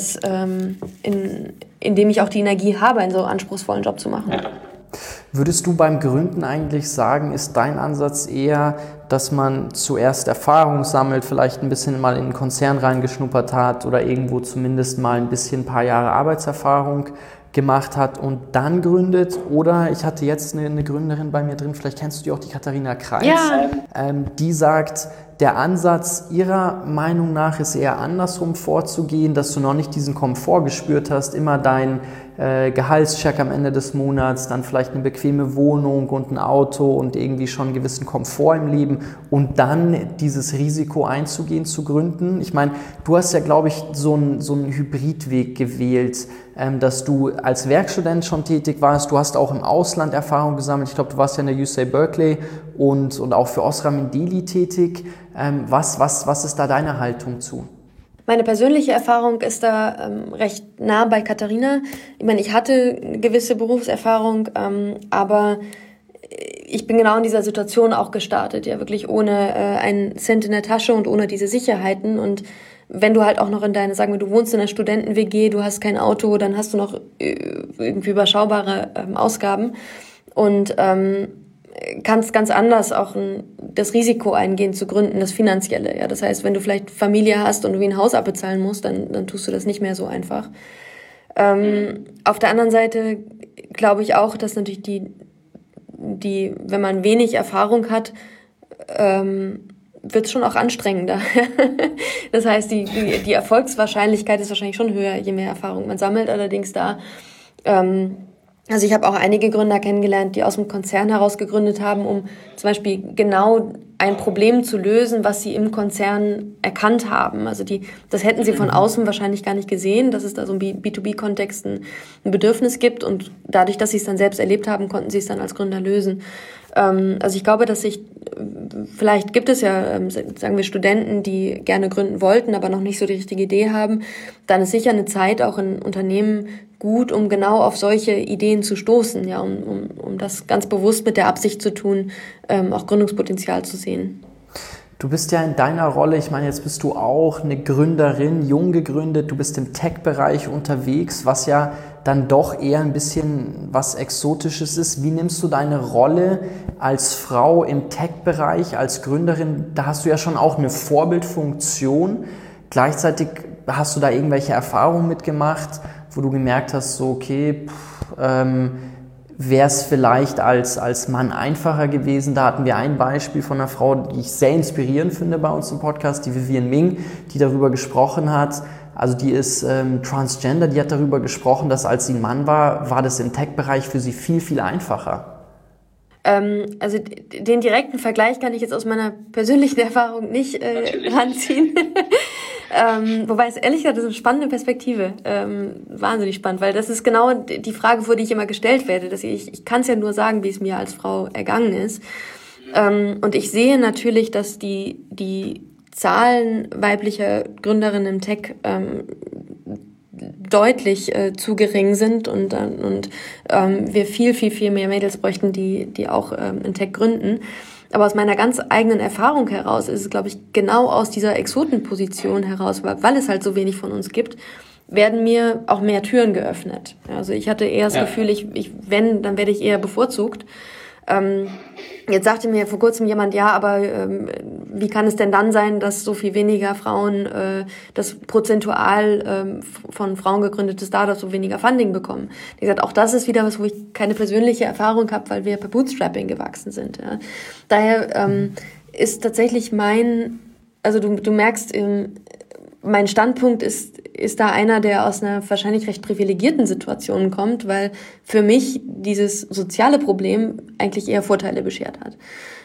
indem ich auch die Energie habe, einen so anspruchsvollen Job zu machen. Würdest du beim Gründen eigentlich sagen, ist dein Ansatz eher, dass man zuerst Erfahrung sammelt, vielleicht ein bisschen mal in einen Konzern reingeschnuppert hat oder irgendwo zumindest mal ein paar Jahre Arbeitserfahrung gemacht hat und dann gründet? Oder ich hatte jetzt eine Gründerin bei mir drin, vielleicht kennst du die auch, die Katharina Kreis, die sagt, der Ansatz ihrer Meinung nach ist eher andersrum vorzugehen, dass du noch nicht diesen Komfort gespürt hast, immer dein Gehaltscheck am Ende des Monats, dann vielleicht eine bequeme Wohnung und ein Auto und irgendwie schon einen gewissen Komfort im Leben und dann dieses Risiko einzugehen, zu gründen. Ich meine, du hast ja, glaube ich, so einen Hybridweg gewählt, dass du als Werkstudent schon tätig warst. Du hast auch im Ausland Erfahrung gesammelt. Ich glaube, du warst ja in der UC Berkeley und auch für Osram in Delhi tätig. Was ist da deine Haltung zu? Meine persönliche Erfahrung ist da recht nah bei Katharina. Ich meine, ich hatte eine gewisse Berufserfahrung, aber ich bin genau in dieser Situation auch gestartet, ja, wirklich ohne einen Cent in der Tasche und ohne diese Sicherheiten. Und wenn du halt auch noch sagen wir, du wohnst in einer Studenten-WG, du hast kein Auto, dann hast du noch irgendwie überschaubare Ausgaben und kannst ganz anders auch das Risiko eingehen zu gründen, das Finanzielle. Ja, das heißt, wenn du vielleicht Familie hast und du wie ein Haus abbezahlen musst, dann tust du das nicht mehr so einfach. Auf der anderen Seite glaube ich auch, dass natürlich wenn man wenig Erfahrung hat, wird es schon auch anstrengender. Das heißt, die Erfolgswahrscheinlichkeit ist wahrscheinlich schon höher, je mehr Erfahrung man sammelt. Allerdings also ich habe auch einige Gründer kennengelernt, die aus dem Konzern heraus gegründet haben, um zum Beispiel genau ein Problem zu lösen, was sie im Konzern erkannt haben. Also das hätten sie von außen wahrscheinlich gar nicht gesehen, dass es da so im B2B-Kontext ein Bedürfnis gibt. Und dadurch, dass sie es dann selbst erlebt haben, konnten sie es dann als Gründer lösen. Also ich glaube, vielleicht gibt es ja, sagen wir, Studenten, die gerne gründen wollten, aber noch nicht so die richtige Idee haben. Dann ist sicher eine Zeit auch in Unternehmen gut, um genau auf solche Ideen zu stoßen, ja, um das ganz bewusst mit der Absicht zu tun, auch Gründungspotenzial zu sehen. Du bist ja in deiner Rolle, ich meine, jetzt bist du auch eine Gründerin, jung gegründet, du bist im Tech-Bereich unterwegs, was ja dann doch eher ein bisschen was Exotisches ist. Wie nimmst du deine Rolle als Frau im Tech-Bereich, als Gründerin? Da hast du ja schon auch eine Vorbildfunktion. Gleichzeitig hast du da irgendwelche Erfahrungen mitgemacht, wo du gemerkt hast, so okay, wäre es vielleicht als Mann einfacher gewesen. Da hatten wir ein Beispiel von einer Frau, die ich sehr inspirierend finde bei uns im Podcast, die Vivian Ming, die darüber gesprochen hat. Also die ist Transgender, die hat darüber gesprochen, dass als sie ein Mann war das im Tech-Bereich für sie viel, viel einfacher. Also den direkten Vergleich kann ich jetzt aus meiner persönlichen Erfahrung nicht ranziehen. Wobei es ehrlich gesagt, das ist eine spannende Perspektive. Wahnsinnig spannend, weil das ist genau die Frage, vor die ich immer gestellt werde. Dass ich kann es ja nur sagen, wie es mir als Frau ergangen ist. Und ich sehe natürlich, dass die Zahlen weiblicher Gründerinnen im Tech deutlich zu gering sind und wir viel mehr Mädels bräuchten, die auch in Tech gründen. Aber aus meiner ganz eigenen Erfahrung heraus ist es, glaube ich, genau aus dieser Exotenposition heraus, weil es halt so wenig von uns gibt, werden mir auch mehr Türen geöffnet. Also ich hatte eher das Gefühl, dann werde ich eher bevorzugt. Jetzt sagte mir vor kurzem jemand, aber wie kann es denn dann sein, dass so viel weniger Frauen, das prozentual von Frauen gegründete Startups so weniger Funding bekommen? Die gesagt, auch das ist wieder was, wo ich keine persönliche Erfahrung habe, weil wir per Bootstrapping gewachsen sind. Ja. Daher ist tatsächlich du merkst, mein Standpunkt ist da einer, der aus einer wahrscheinlich recht privilegierten Situation kommt, weil für mich dieses soziale Problem eigentlich eher Vorteile beschert hat.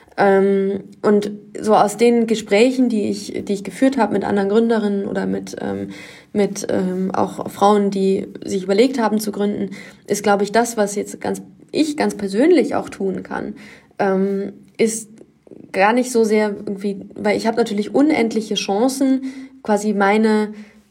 Und so aus den Gesprächen, die ich geführt habe mit anderen Gründerinnen oder mit auch Frauen, die sich überlegt haben zu gründen, ist, glaube ich, das, was jetzt ganz persönlich auch tun kann, ist gar nicht so sehr irgendwie, weil ich habe natürlich unendliche Chancen, quasi meine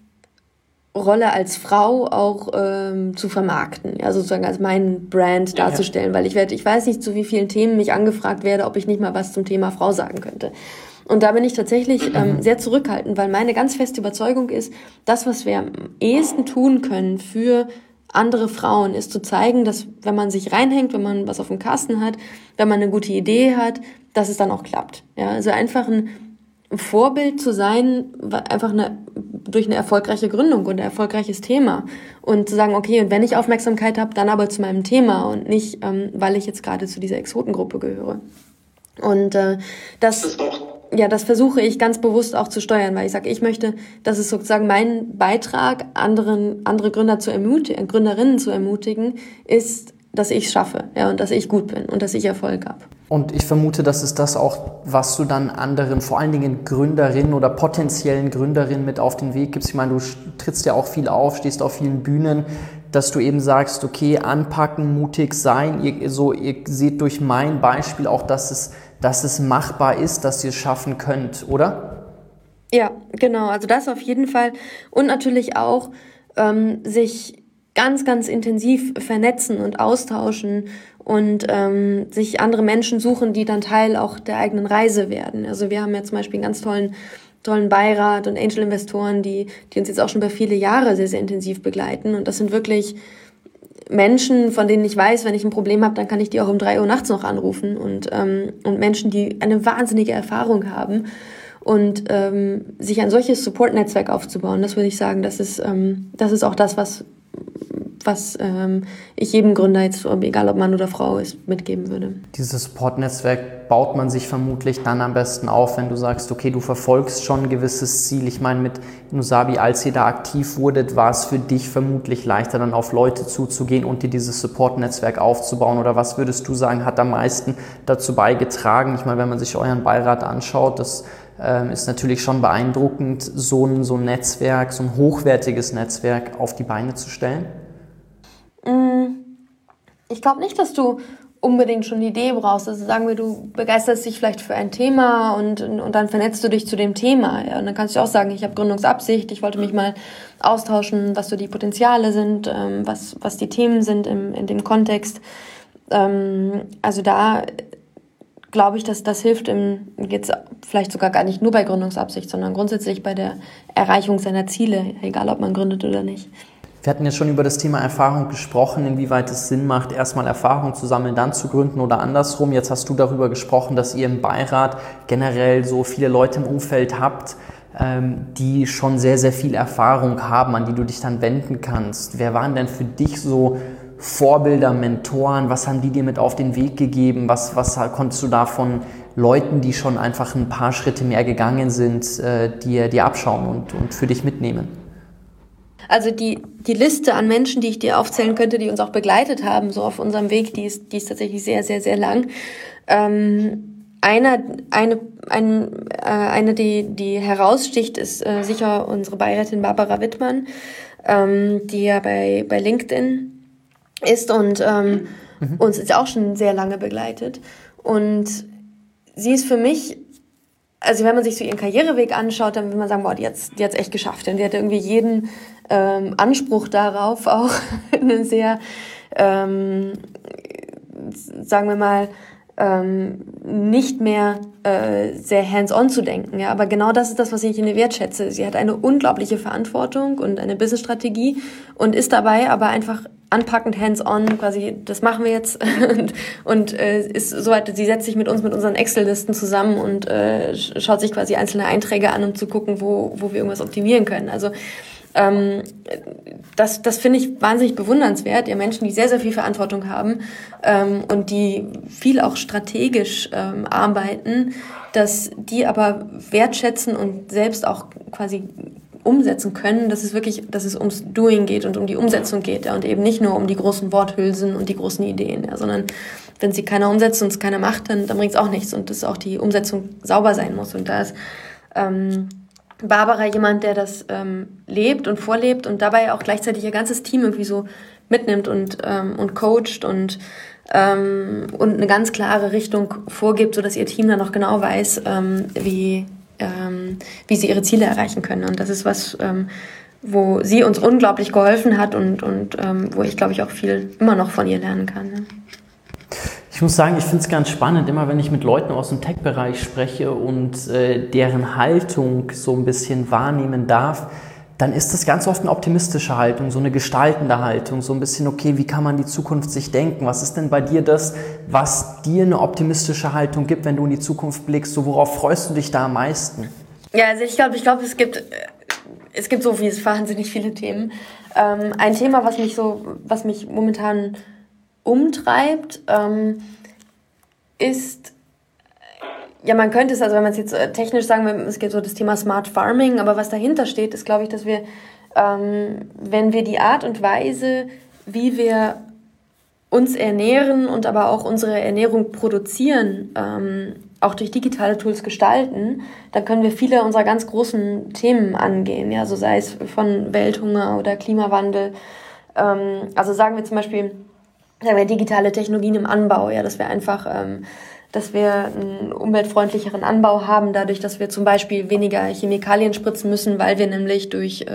Rolle als Frau auch zu vermarkten, ja, sozusagen als meinen Brand darzustellen, weil ich weiß nicht, zu wie vielen Themen ich angefragt werde, ob ich nicht mal was zum Thema Frau sagen könnte. Und da bin ich tatsächlich sehr zurückhaltend, weil meine ganz feste Überzeugung ist, das, was wir am ehesten tun können für andere Frauen, ist zu zeigen, dass wenn man sich reinhängt, wenn man was auf dem Kasten hat, wenn man eine gute Idee hat, dass es dann auch klappt. Ja, also einfach ein Vorbild zu sein, einfach durch eine erfolgreiche Gründung und ein erfolgreiches Thema und zu sagen, okay, und wenn ich Aufmerksamkeit habe, dann aber zu meinem Thema und nicht, weil ich jetzt gerade zu dieser Exotengruppe gehöre. Und das versuche ich ganz bewusst auch zu steuern, weil ich sage, ich möchte, das ist sozusagen mein Beitrag, andere Gründerinnen zu ermutigen, ist, dass ich es schaffe, ja, und dass ich gut bin und dass ich Erfolg habe. Und ich vermute, das ist das auch, was du dann anderen, vor allen Dingen Gründerinnen oder potenziellen Gründerinnen mit auf den Weg gibst. Ich meine, du trittst ja auch viel auf, stehst auf vielen Bühnen, dass du eben sagst, okay, anpacken, mutig sein. Ihr seht durch mein Beispiel auch, dass es machbar ist, dass ihr es schaffen könnt, oder? Ja, genau. Also das auf jeden Fall. Und natürlich auch sich ganz, ganz intensiv vernetzen und austauschen und sich andere Menschen suchen, die dann Teil auch der eigenen Reise werden. Also wir haben ja zum Beispiel einen ganz tollen Beirat und Angel-Investoren, die uns jetzt auch schon über viele Jahre sehr, sehr intensiv begleiten. Und das sind wirklich Menschen, von denen ich weiß, wenn ich ein Problem habe, dann kann ich die auch um 3 Uhr nachts noch anrufen. Und Menschen, die eine wahnsinnige Erfahrung haben. Und sich ein solches Support-Netzwerk aufzubauen, das würde ich sagen, das ist auch das, was ich jedem Gründer jetzt, egal ob Mann oder Frau ist, mitgeben würde. Dieses Support-Netzwerk baut man sich vermutlich dann am besten auf, wenn du sagst, okay, du verfolgst schon ein gewisses Ziel. Ich meine, mit Innosabi, als ihr da aktiv wurdet, war es für dich vermutlich leichter, dann auf Leute zuzugehen und dir dieses Support-Netzwerk aufzubauen. Oder was würdest du sagen, hat am meisten dazu beigetragen? Ich meine, wenn man sich euren Beirat anschaut, das ist natürlich schon beeindruckend, so ein Netzwerk, so ein hochwertiges Netzwerk auf die Beine zu stellen. Ich glaube nicht, dass du unbedingt schon eine Idee brauchst. Also sagen wir, du begeisterst dich vielleicht für ein Thema und dann vernetzt du dich zu dem Thema. Ja? Und dann kannst du auch sagen, ich habe Gründungsabsicht, ich wollte mich mal austauschen, was so die Potenziale sind, was die Themen sind in dem Kontext. Also da glaube ich, dass das hilft jetzt vielleicht sogar gar nicht nur bei Gründungsabsicht, sondern grundsätzlich bei der Erreichung seiner Ziele, egal ob man gründet oder nicht. Wir hatten jetzt schon über das Thema Erfahrung gesprochen, inwieweit es Sinn macht, erstmal Erfahrung zu sammeln, dann zu gründen oder andersrum. Jetzt hast du darüber gesprochen, dass ihr im Beirat generell so viele Leute im Umfeld habt, die schon sehr, sehr viel Erfahrung haben, an die du dich dann wenden kannst. Wer waren denn für dich so Vorbilder, Mentoren? Was haben die dir mit auf den Weg gegeben? Was konntest du da von Leuten, die schon einfach ein paar Schritte mehr gegangen sind, dir abschauen und für dich mitnehmen? Also die Liste an Menschen, die ich dir aufzählen könnte, die uns auch begleitet haben, so auf unserem Weg, die ist tatsächlich sehr, sehr, sehr lang. Eine, die heraussticht, ist sicher unsere Beirätin Barbara Wittmann, die ja bei LinkedIn ist und uns jetzt auch schon sehr lange begleitet. Und sie ist für mich, also wenn man sich so ihren Karriereweg anschaut, dann will man sagen, boah, die hat's echt geschafft. Denn die hatte irgendwie jeden Anspruch darauf, auch eine sehr, sagen wir mal, nicht mehr sehr hands-on zu denken. Ja? Aber genau das ist das, was ich in ihr wertschätze. Sie hat eine unglaubliche Verantwortung und eine Business-Strategie und ist dabei aber einfach anpackend hands-on, quasi, das machen wir jetzt und ist soweit, sie setzt sich mit unseren Excel-Listen zusammen und schaut sich quasi einzelne Einträge an, um zu gucken, wo wir irgendwas optimieren können. Also das finde ich wahnsinnig bewundernswert, ja, Menschen, die sehr, sehr viel Verantwortung haben und die viel auch strategisch arbeiten, dass die aber wertschätzen und selbst auch quasi umsetzen können, dass es ums Doing geht und um die Umsetzung geht, ja, und eben nicht nur um die großen Worthülsen und die großen Ideen, ja, sondern wenn sie keiner umsetzt und es keiner macht, dann bringt es auch nichts und dass auch die Umsetzung sauber sein muss. Und da ist Barbara jemand, der das lebt und vorlebt und dabei auch gleichzeitig ihr ganzes Team irgendwie so mitnimmt und coacht und eine ganz klare Richtung vorgibt, sodass ihr Team dann auch genau weiß, wie sie ihre Ziele erreichen können. Und das ist was, wo sie uns unglaublich geholfen hat und wo ich, glaube ich, auch viel immer noch von ihr lernen kann. Ne? Ich muss sagen, ich finde es ganz spannend, immer wenn ich mit Leuten aus dem Tech-Bereich spreche und deren Haltung so ein bisschen wahrnehmen darf, dann ist das ganz oft eine optimistische Haltung, so eine gestaltende Haltung, so ein bisschen, okay, wie kann man die Zukunft sich denken? Was ist denn bei dir das, was dir eine optimistische Haltung gibt, wenn du in die Zukunft blickst? So, worauf freust du dich da am meisten? Ja, also ich glaube, es gibt so wahnsinnig viele Themen. Ein Thema, was mich momentan umtreibt, ist, ja, man könnte es, also wenn man es jetzt technisch sagen will, es geht so das Thema Smart Farming, aber was dahinter steht, ist, glaube ich, dass wir, wenn wir die Art und Weise, wie wir uns ernähren und aber auch unsere Ernährung produzieren, auch durch digitale Tools gestalten, dann können wir viele unserer ganz großen Themen angehen, ja, so sei es von Welthunger oder Klimawandel. Also sagen wir zum Beispiel, digitale Technologien im Anbau, ja, dass wir einfach dass wir einen umweltfreundlicheren Anbau haben, dadurch, dass wir zum Beispiel weniger Chemikalien spritzen müssen, weil wir nämlich durch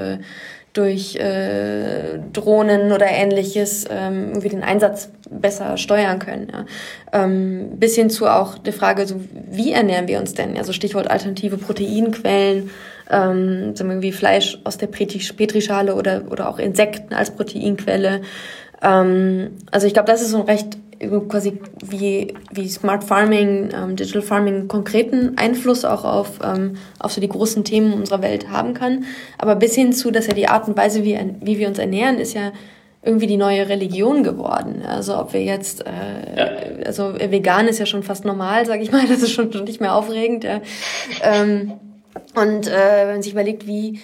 Drohnen oder Ähnliches irgendwie den Einsatz besser steuern können. Ja. Bis hin zu auch der Frage, so, wie ernähren wir uns denn? Also Stichwort alternative Proteinquellen, wie Fleisch aus der Petrischale oder auch Insekten als Proteinquelle. Also ich glaube, das ist so ein recht quasi wie Smart Farming, Digital Farming konkreten Einfluss auch auf so die großen Themen unserer Welt haben kann. Aber bis hin zu, dass ja die Art und Weise, wie wir uns ernähren, ist ja irgendwie die neue Religion geworden. Also ob wir jetzt, also vegan ist ja schon fast normal, sag ich mal, das ist schon nicht mehr aufregend. Ja. Wenn man sich überlegt, wie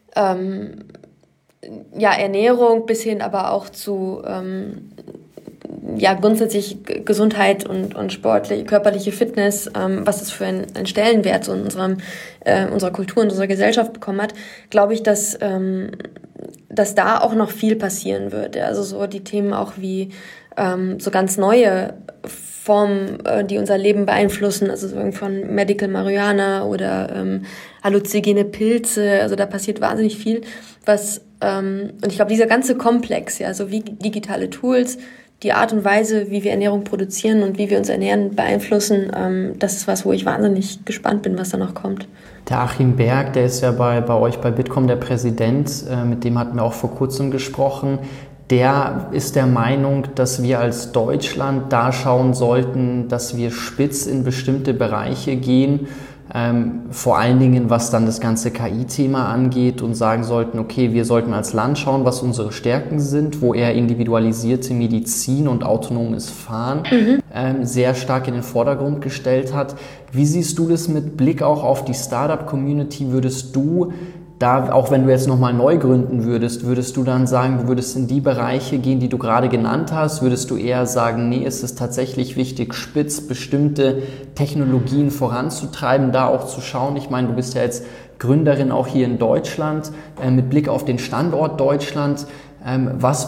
Ernährung bis hin aber auch zu grundsätzlich Gesundheit und sportliche, körperliche Fitness, was das für einen Stellenwert so in unserer Kultur und unserer Gesellschaft bekommen hat, glaube ich, dass da auch noch viel passieren wird. Also so die Themen auch wie so ganz neue Formen, die unser Leben beeinflussen, also von Medical Marihuana oder halluzinogene Pilze, also da passiert wahnsinnig viel, und ich glaube, dieser ganze Komplex, ja, so wie digitale Tools, die Art und Weise, wie wir Ernährung produzieren und wie wir uns ernähren, beeinflussen, das ist was, wo ich wahnsinnig gespannt bin, was da noch kommt. Der Achim Berg, der ist ja bei euch bei Bitkom der Präsident, mit dem hatten wir auch vor kurzem gesprochen. Der ist der Meinung, dass wir als Deutschland da schauen sollten, dass wir spitz in bestimmte Bereiche gehen, vor allen Dingen, was dann das ganze KI-Thema angeht und sagen sollten, okay, wir sollten als Land schauen, was unsere Stärken sind, wo er individualisierte Medizin und autonomes Fahren sehr stark in den Vordergrund gestellt hat. Wie siehst du das mit Blick auch auf die Startup-Community? Würdest du da, auch wenn du jetzt nochmal neu gründen würdest du dann sagen, du würdest in die Bereiche gehen, die du gerade genannt hast? Würdest du eher sagen, nee, es ist tatsächlich wichtig, spitz bestimmte Technologien voranzutreiben, da auch zu schauen? Ich meine, du bist ja jetzt Gründerin auch hier in Deutschland, mit Blick auf den Standort Deutschland. Was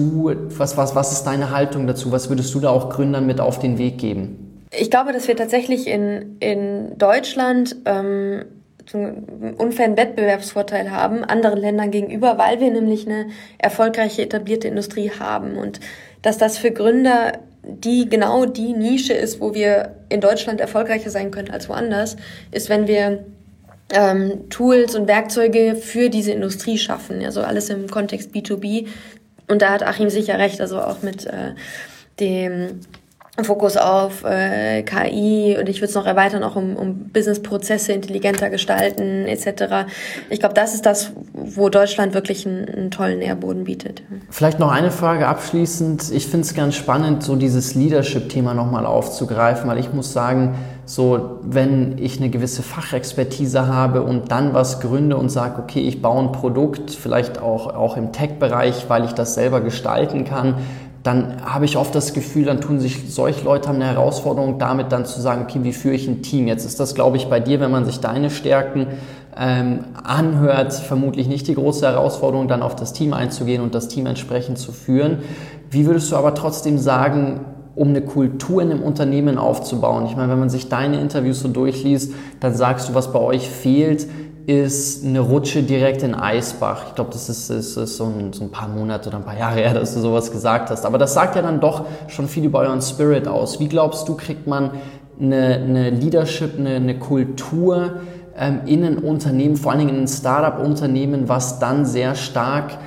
ist deine Haltung dazu? Was würdest du da auch Gründern mit auf den Weg geben? Ich glaube, dass wir tatsächlich in Deutschland einen unfairen Wettbewerbsvorteil haben, anderen Ländern gegenüber, weil wir nämlich eine erfolgreiche, etablierte Industrie haben. Und dass das für Gründer genau die Nische ist, wo wir in Deutschland erfolgreicher sein können als woanders, ist, wenn wir Tools und Werkzeuge für diese Industrie schaffen. Also alles im Kontext B2B. Und da hat Achim sicher recht, also auch mit dem Fokus auf KI, und ich würde es noch erweitern, auch um Businessprozesse intelligenter gestalten etc. Ich glaube, das ist das, wo Deutschland wirklich einen tollen Nährboden bietet. Vielleicht noch eine Frage abschließend. Ich finde es ganz spannend, so dieses Leadership-Thema nochmal aufzugreifen, weil ich muss sagen, so wenn ich eine gewisse Fachexpertise habe und dann was gründe und sage, okay, ich baue ein Produkt, vielleicht auch im Tech-Bereich, weil ich das selber gestalten kann, dann habe ich oft das Gefühl, dann tun sich solche Leute, haben eine Herausforderung damit dann zu sagen, okay, wie führe ich ein Team? Jetzt ist das, glaube ich, bei dir, wenn man sich deine Stärken anhört, vermutlich nicht die große Herausforderung, dann auf das Team einzugehen und das Team entsprechend zu führen. Wie würdest du aber trotzdem sagen, um eine Kultur in einem Unternehmen aufzubauen? Ich meine, wenn man sich deine Interviews so durchliest, dann sagst du, was bei euch fehlt, ist eine Rutsche direkt in Eisbach. Ich glaube, das ist so ein paar Monate oder ein paar Jahre her, dass du sowas gesagt hast. Aber das sagt ja dann doch schon viel über euren Spirit aus. Wie glaubst du, kriegt man eine Leadership, eine Kultur in ein Unternehmen, vor allen Dingen in ein Startup-Unternehmen, was dann sehr stark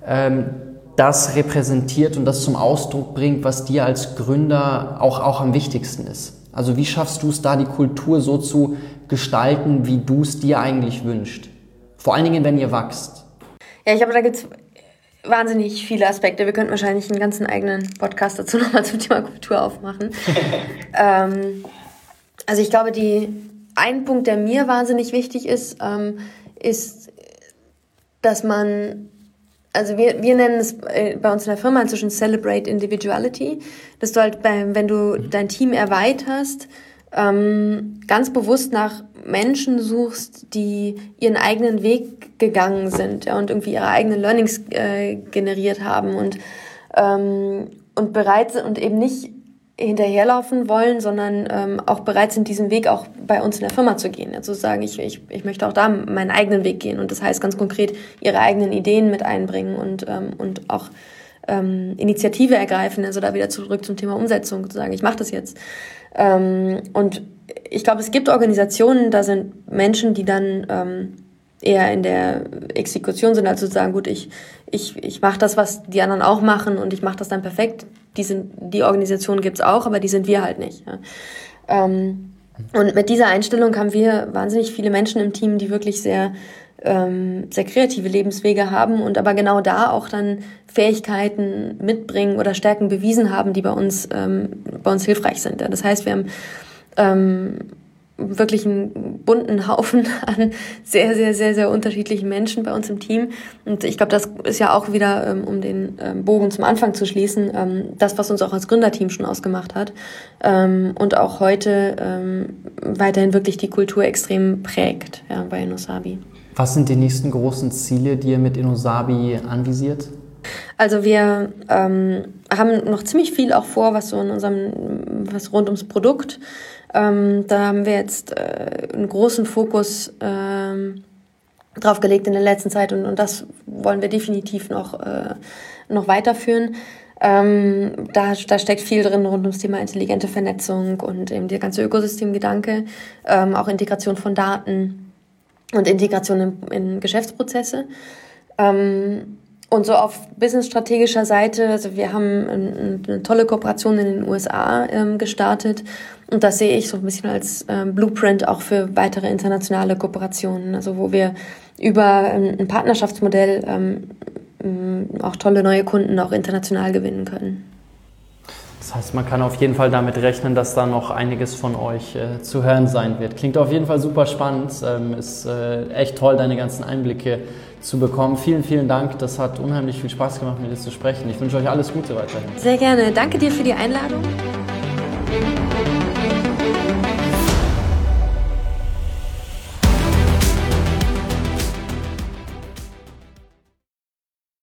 das repräsentiert und das zum Ausdruck bringt, was dir als Gründer auch am wichtigsten ist? Also wie schaffst du es da, die Kultur so zu gestalten, wie du es dir eigentlich wünschst? Vor allen Dingen, wenn ihr wächst. Ja, ich glaube, da gibt es wahnsinnig viele Aspekte. Wir könnten wahrscheinlich einen ganzen eigenen Podcast dazu nochmal zum Thema Kultur aufmachen. Also ich glaube, ein Punkt, der mir wahnsinnig wichtig ist, ist, dass man, also wir nennen es bei uns in der Firma inzwischen Celebrate Individuality, dass du halt, wenn du dein Team erweiterst, ganz bewusst nach Menschen suchst, die ihren eigenen Weg gegangen sind, ja, und irgendwie ihre eigenen Learnings generiert haben und bereit sind und eben nicht hinterherlaufen wollen, sondern auch bereit sind, diesen Weg auch bei uns in der Firma zu gehen. Also sagen, ich möchte auch da meinen eigenen Weg gehen, und das heißt ganz konkret ihre eigenen Ideen mit einbringen und auch Initiative ergreifen, also da wieder zurück zum Thema Umsetzung, zu sagen, ich mache das jetzt. Und ich glaube, es gibt Organisationen, da sind Menschen, die dann eher in der Exekution sind, also sagen, gut, ich mache das, was die anderen auch machen, und ich mache das dann perfekt. Die Organisationen gibt's auch, aber die sind wir halt nicht. Ja. Und mit dieser Einstellung haben wir wahnsinnig viele Menschen im Team, die wirklich sehr kreative Lebenswege haben und aber genau da auch dann Fähigkeiten mitbringen oder Stärken bewiesen haben, die bei uns hilfreich sind. Das heißt, wir haben wirklich einen bunten Haufen an sehr, sehr, sehr, sehr unterschiedlichen Menschen bei uns im Team. Und ich glaube, das ist ja auch wieder, um den Bogen zum Anfang zu schließen, das, was uns auch als Gründerteam schon ausgemacht hat und auch heute weiterhin wirklich die Kultur extrem prägt, ja, bei InnoSabi. Was sind die nächsten großen Ziele, die ihr mit InnoSabi anvisiert? Also wir haben noch ziemlich viel auch vor, was rund ums Produkt. Da haben wir jetzt einen großen Fokus drauf gelegt in der letzten Zeit, und das wollen wir definitiv noch weiterführen. Da steckt viel drin rund ums Thema intelligente Vernetzung und eben der ganze Ökosystemgedanke, auch Integration von Daten und Integration in Geschäftsprozesse. Und so auf businessstrategischer Seite, also wir haben eine tolle Kooperation in den USA gestartet, und das sehe ich so ein bisschen als Blueprint auch für weitere internationale Kooperationen, also wo wir über ein Partnerschaftsmodell auch tolle neue Kunden auch international gewinnen können. Das Das heißt, man kann auf jeden Fall damit rechnen, dass da noch einiges von euch zu hören sein wird. Klingt auf jeden Fall super spannend. Ist echt toll, deine ganzen Einblicke zu bekommen. Vielen, vielen Dank. Das hat unheimlich viel Spaß gemacht, mit dir zu sprechen. Ich wünsche euch alles Gute weiterhin. Sehr gerne. Danke dir für die Einladung.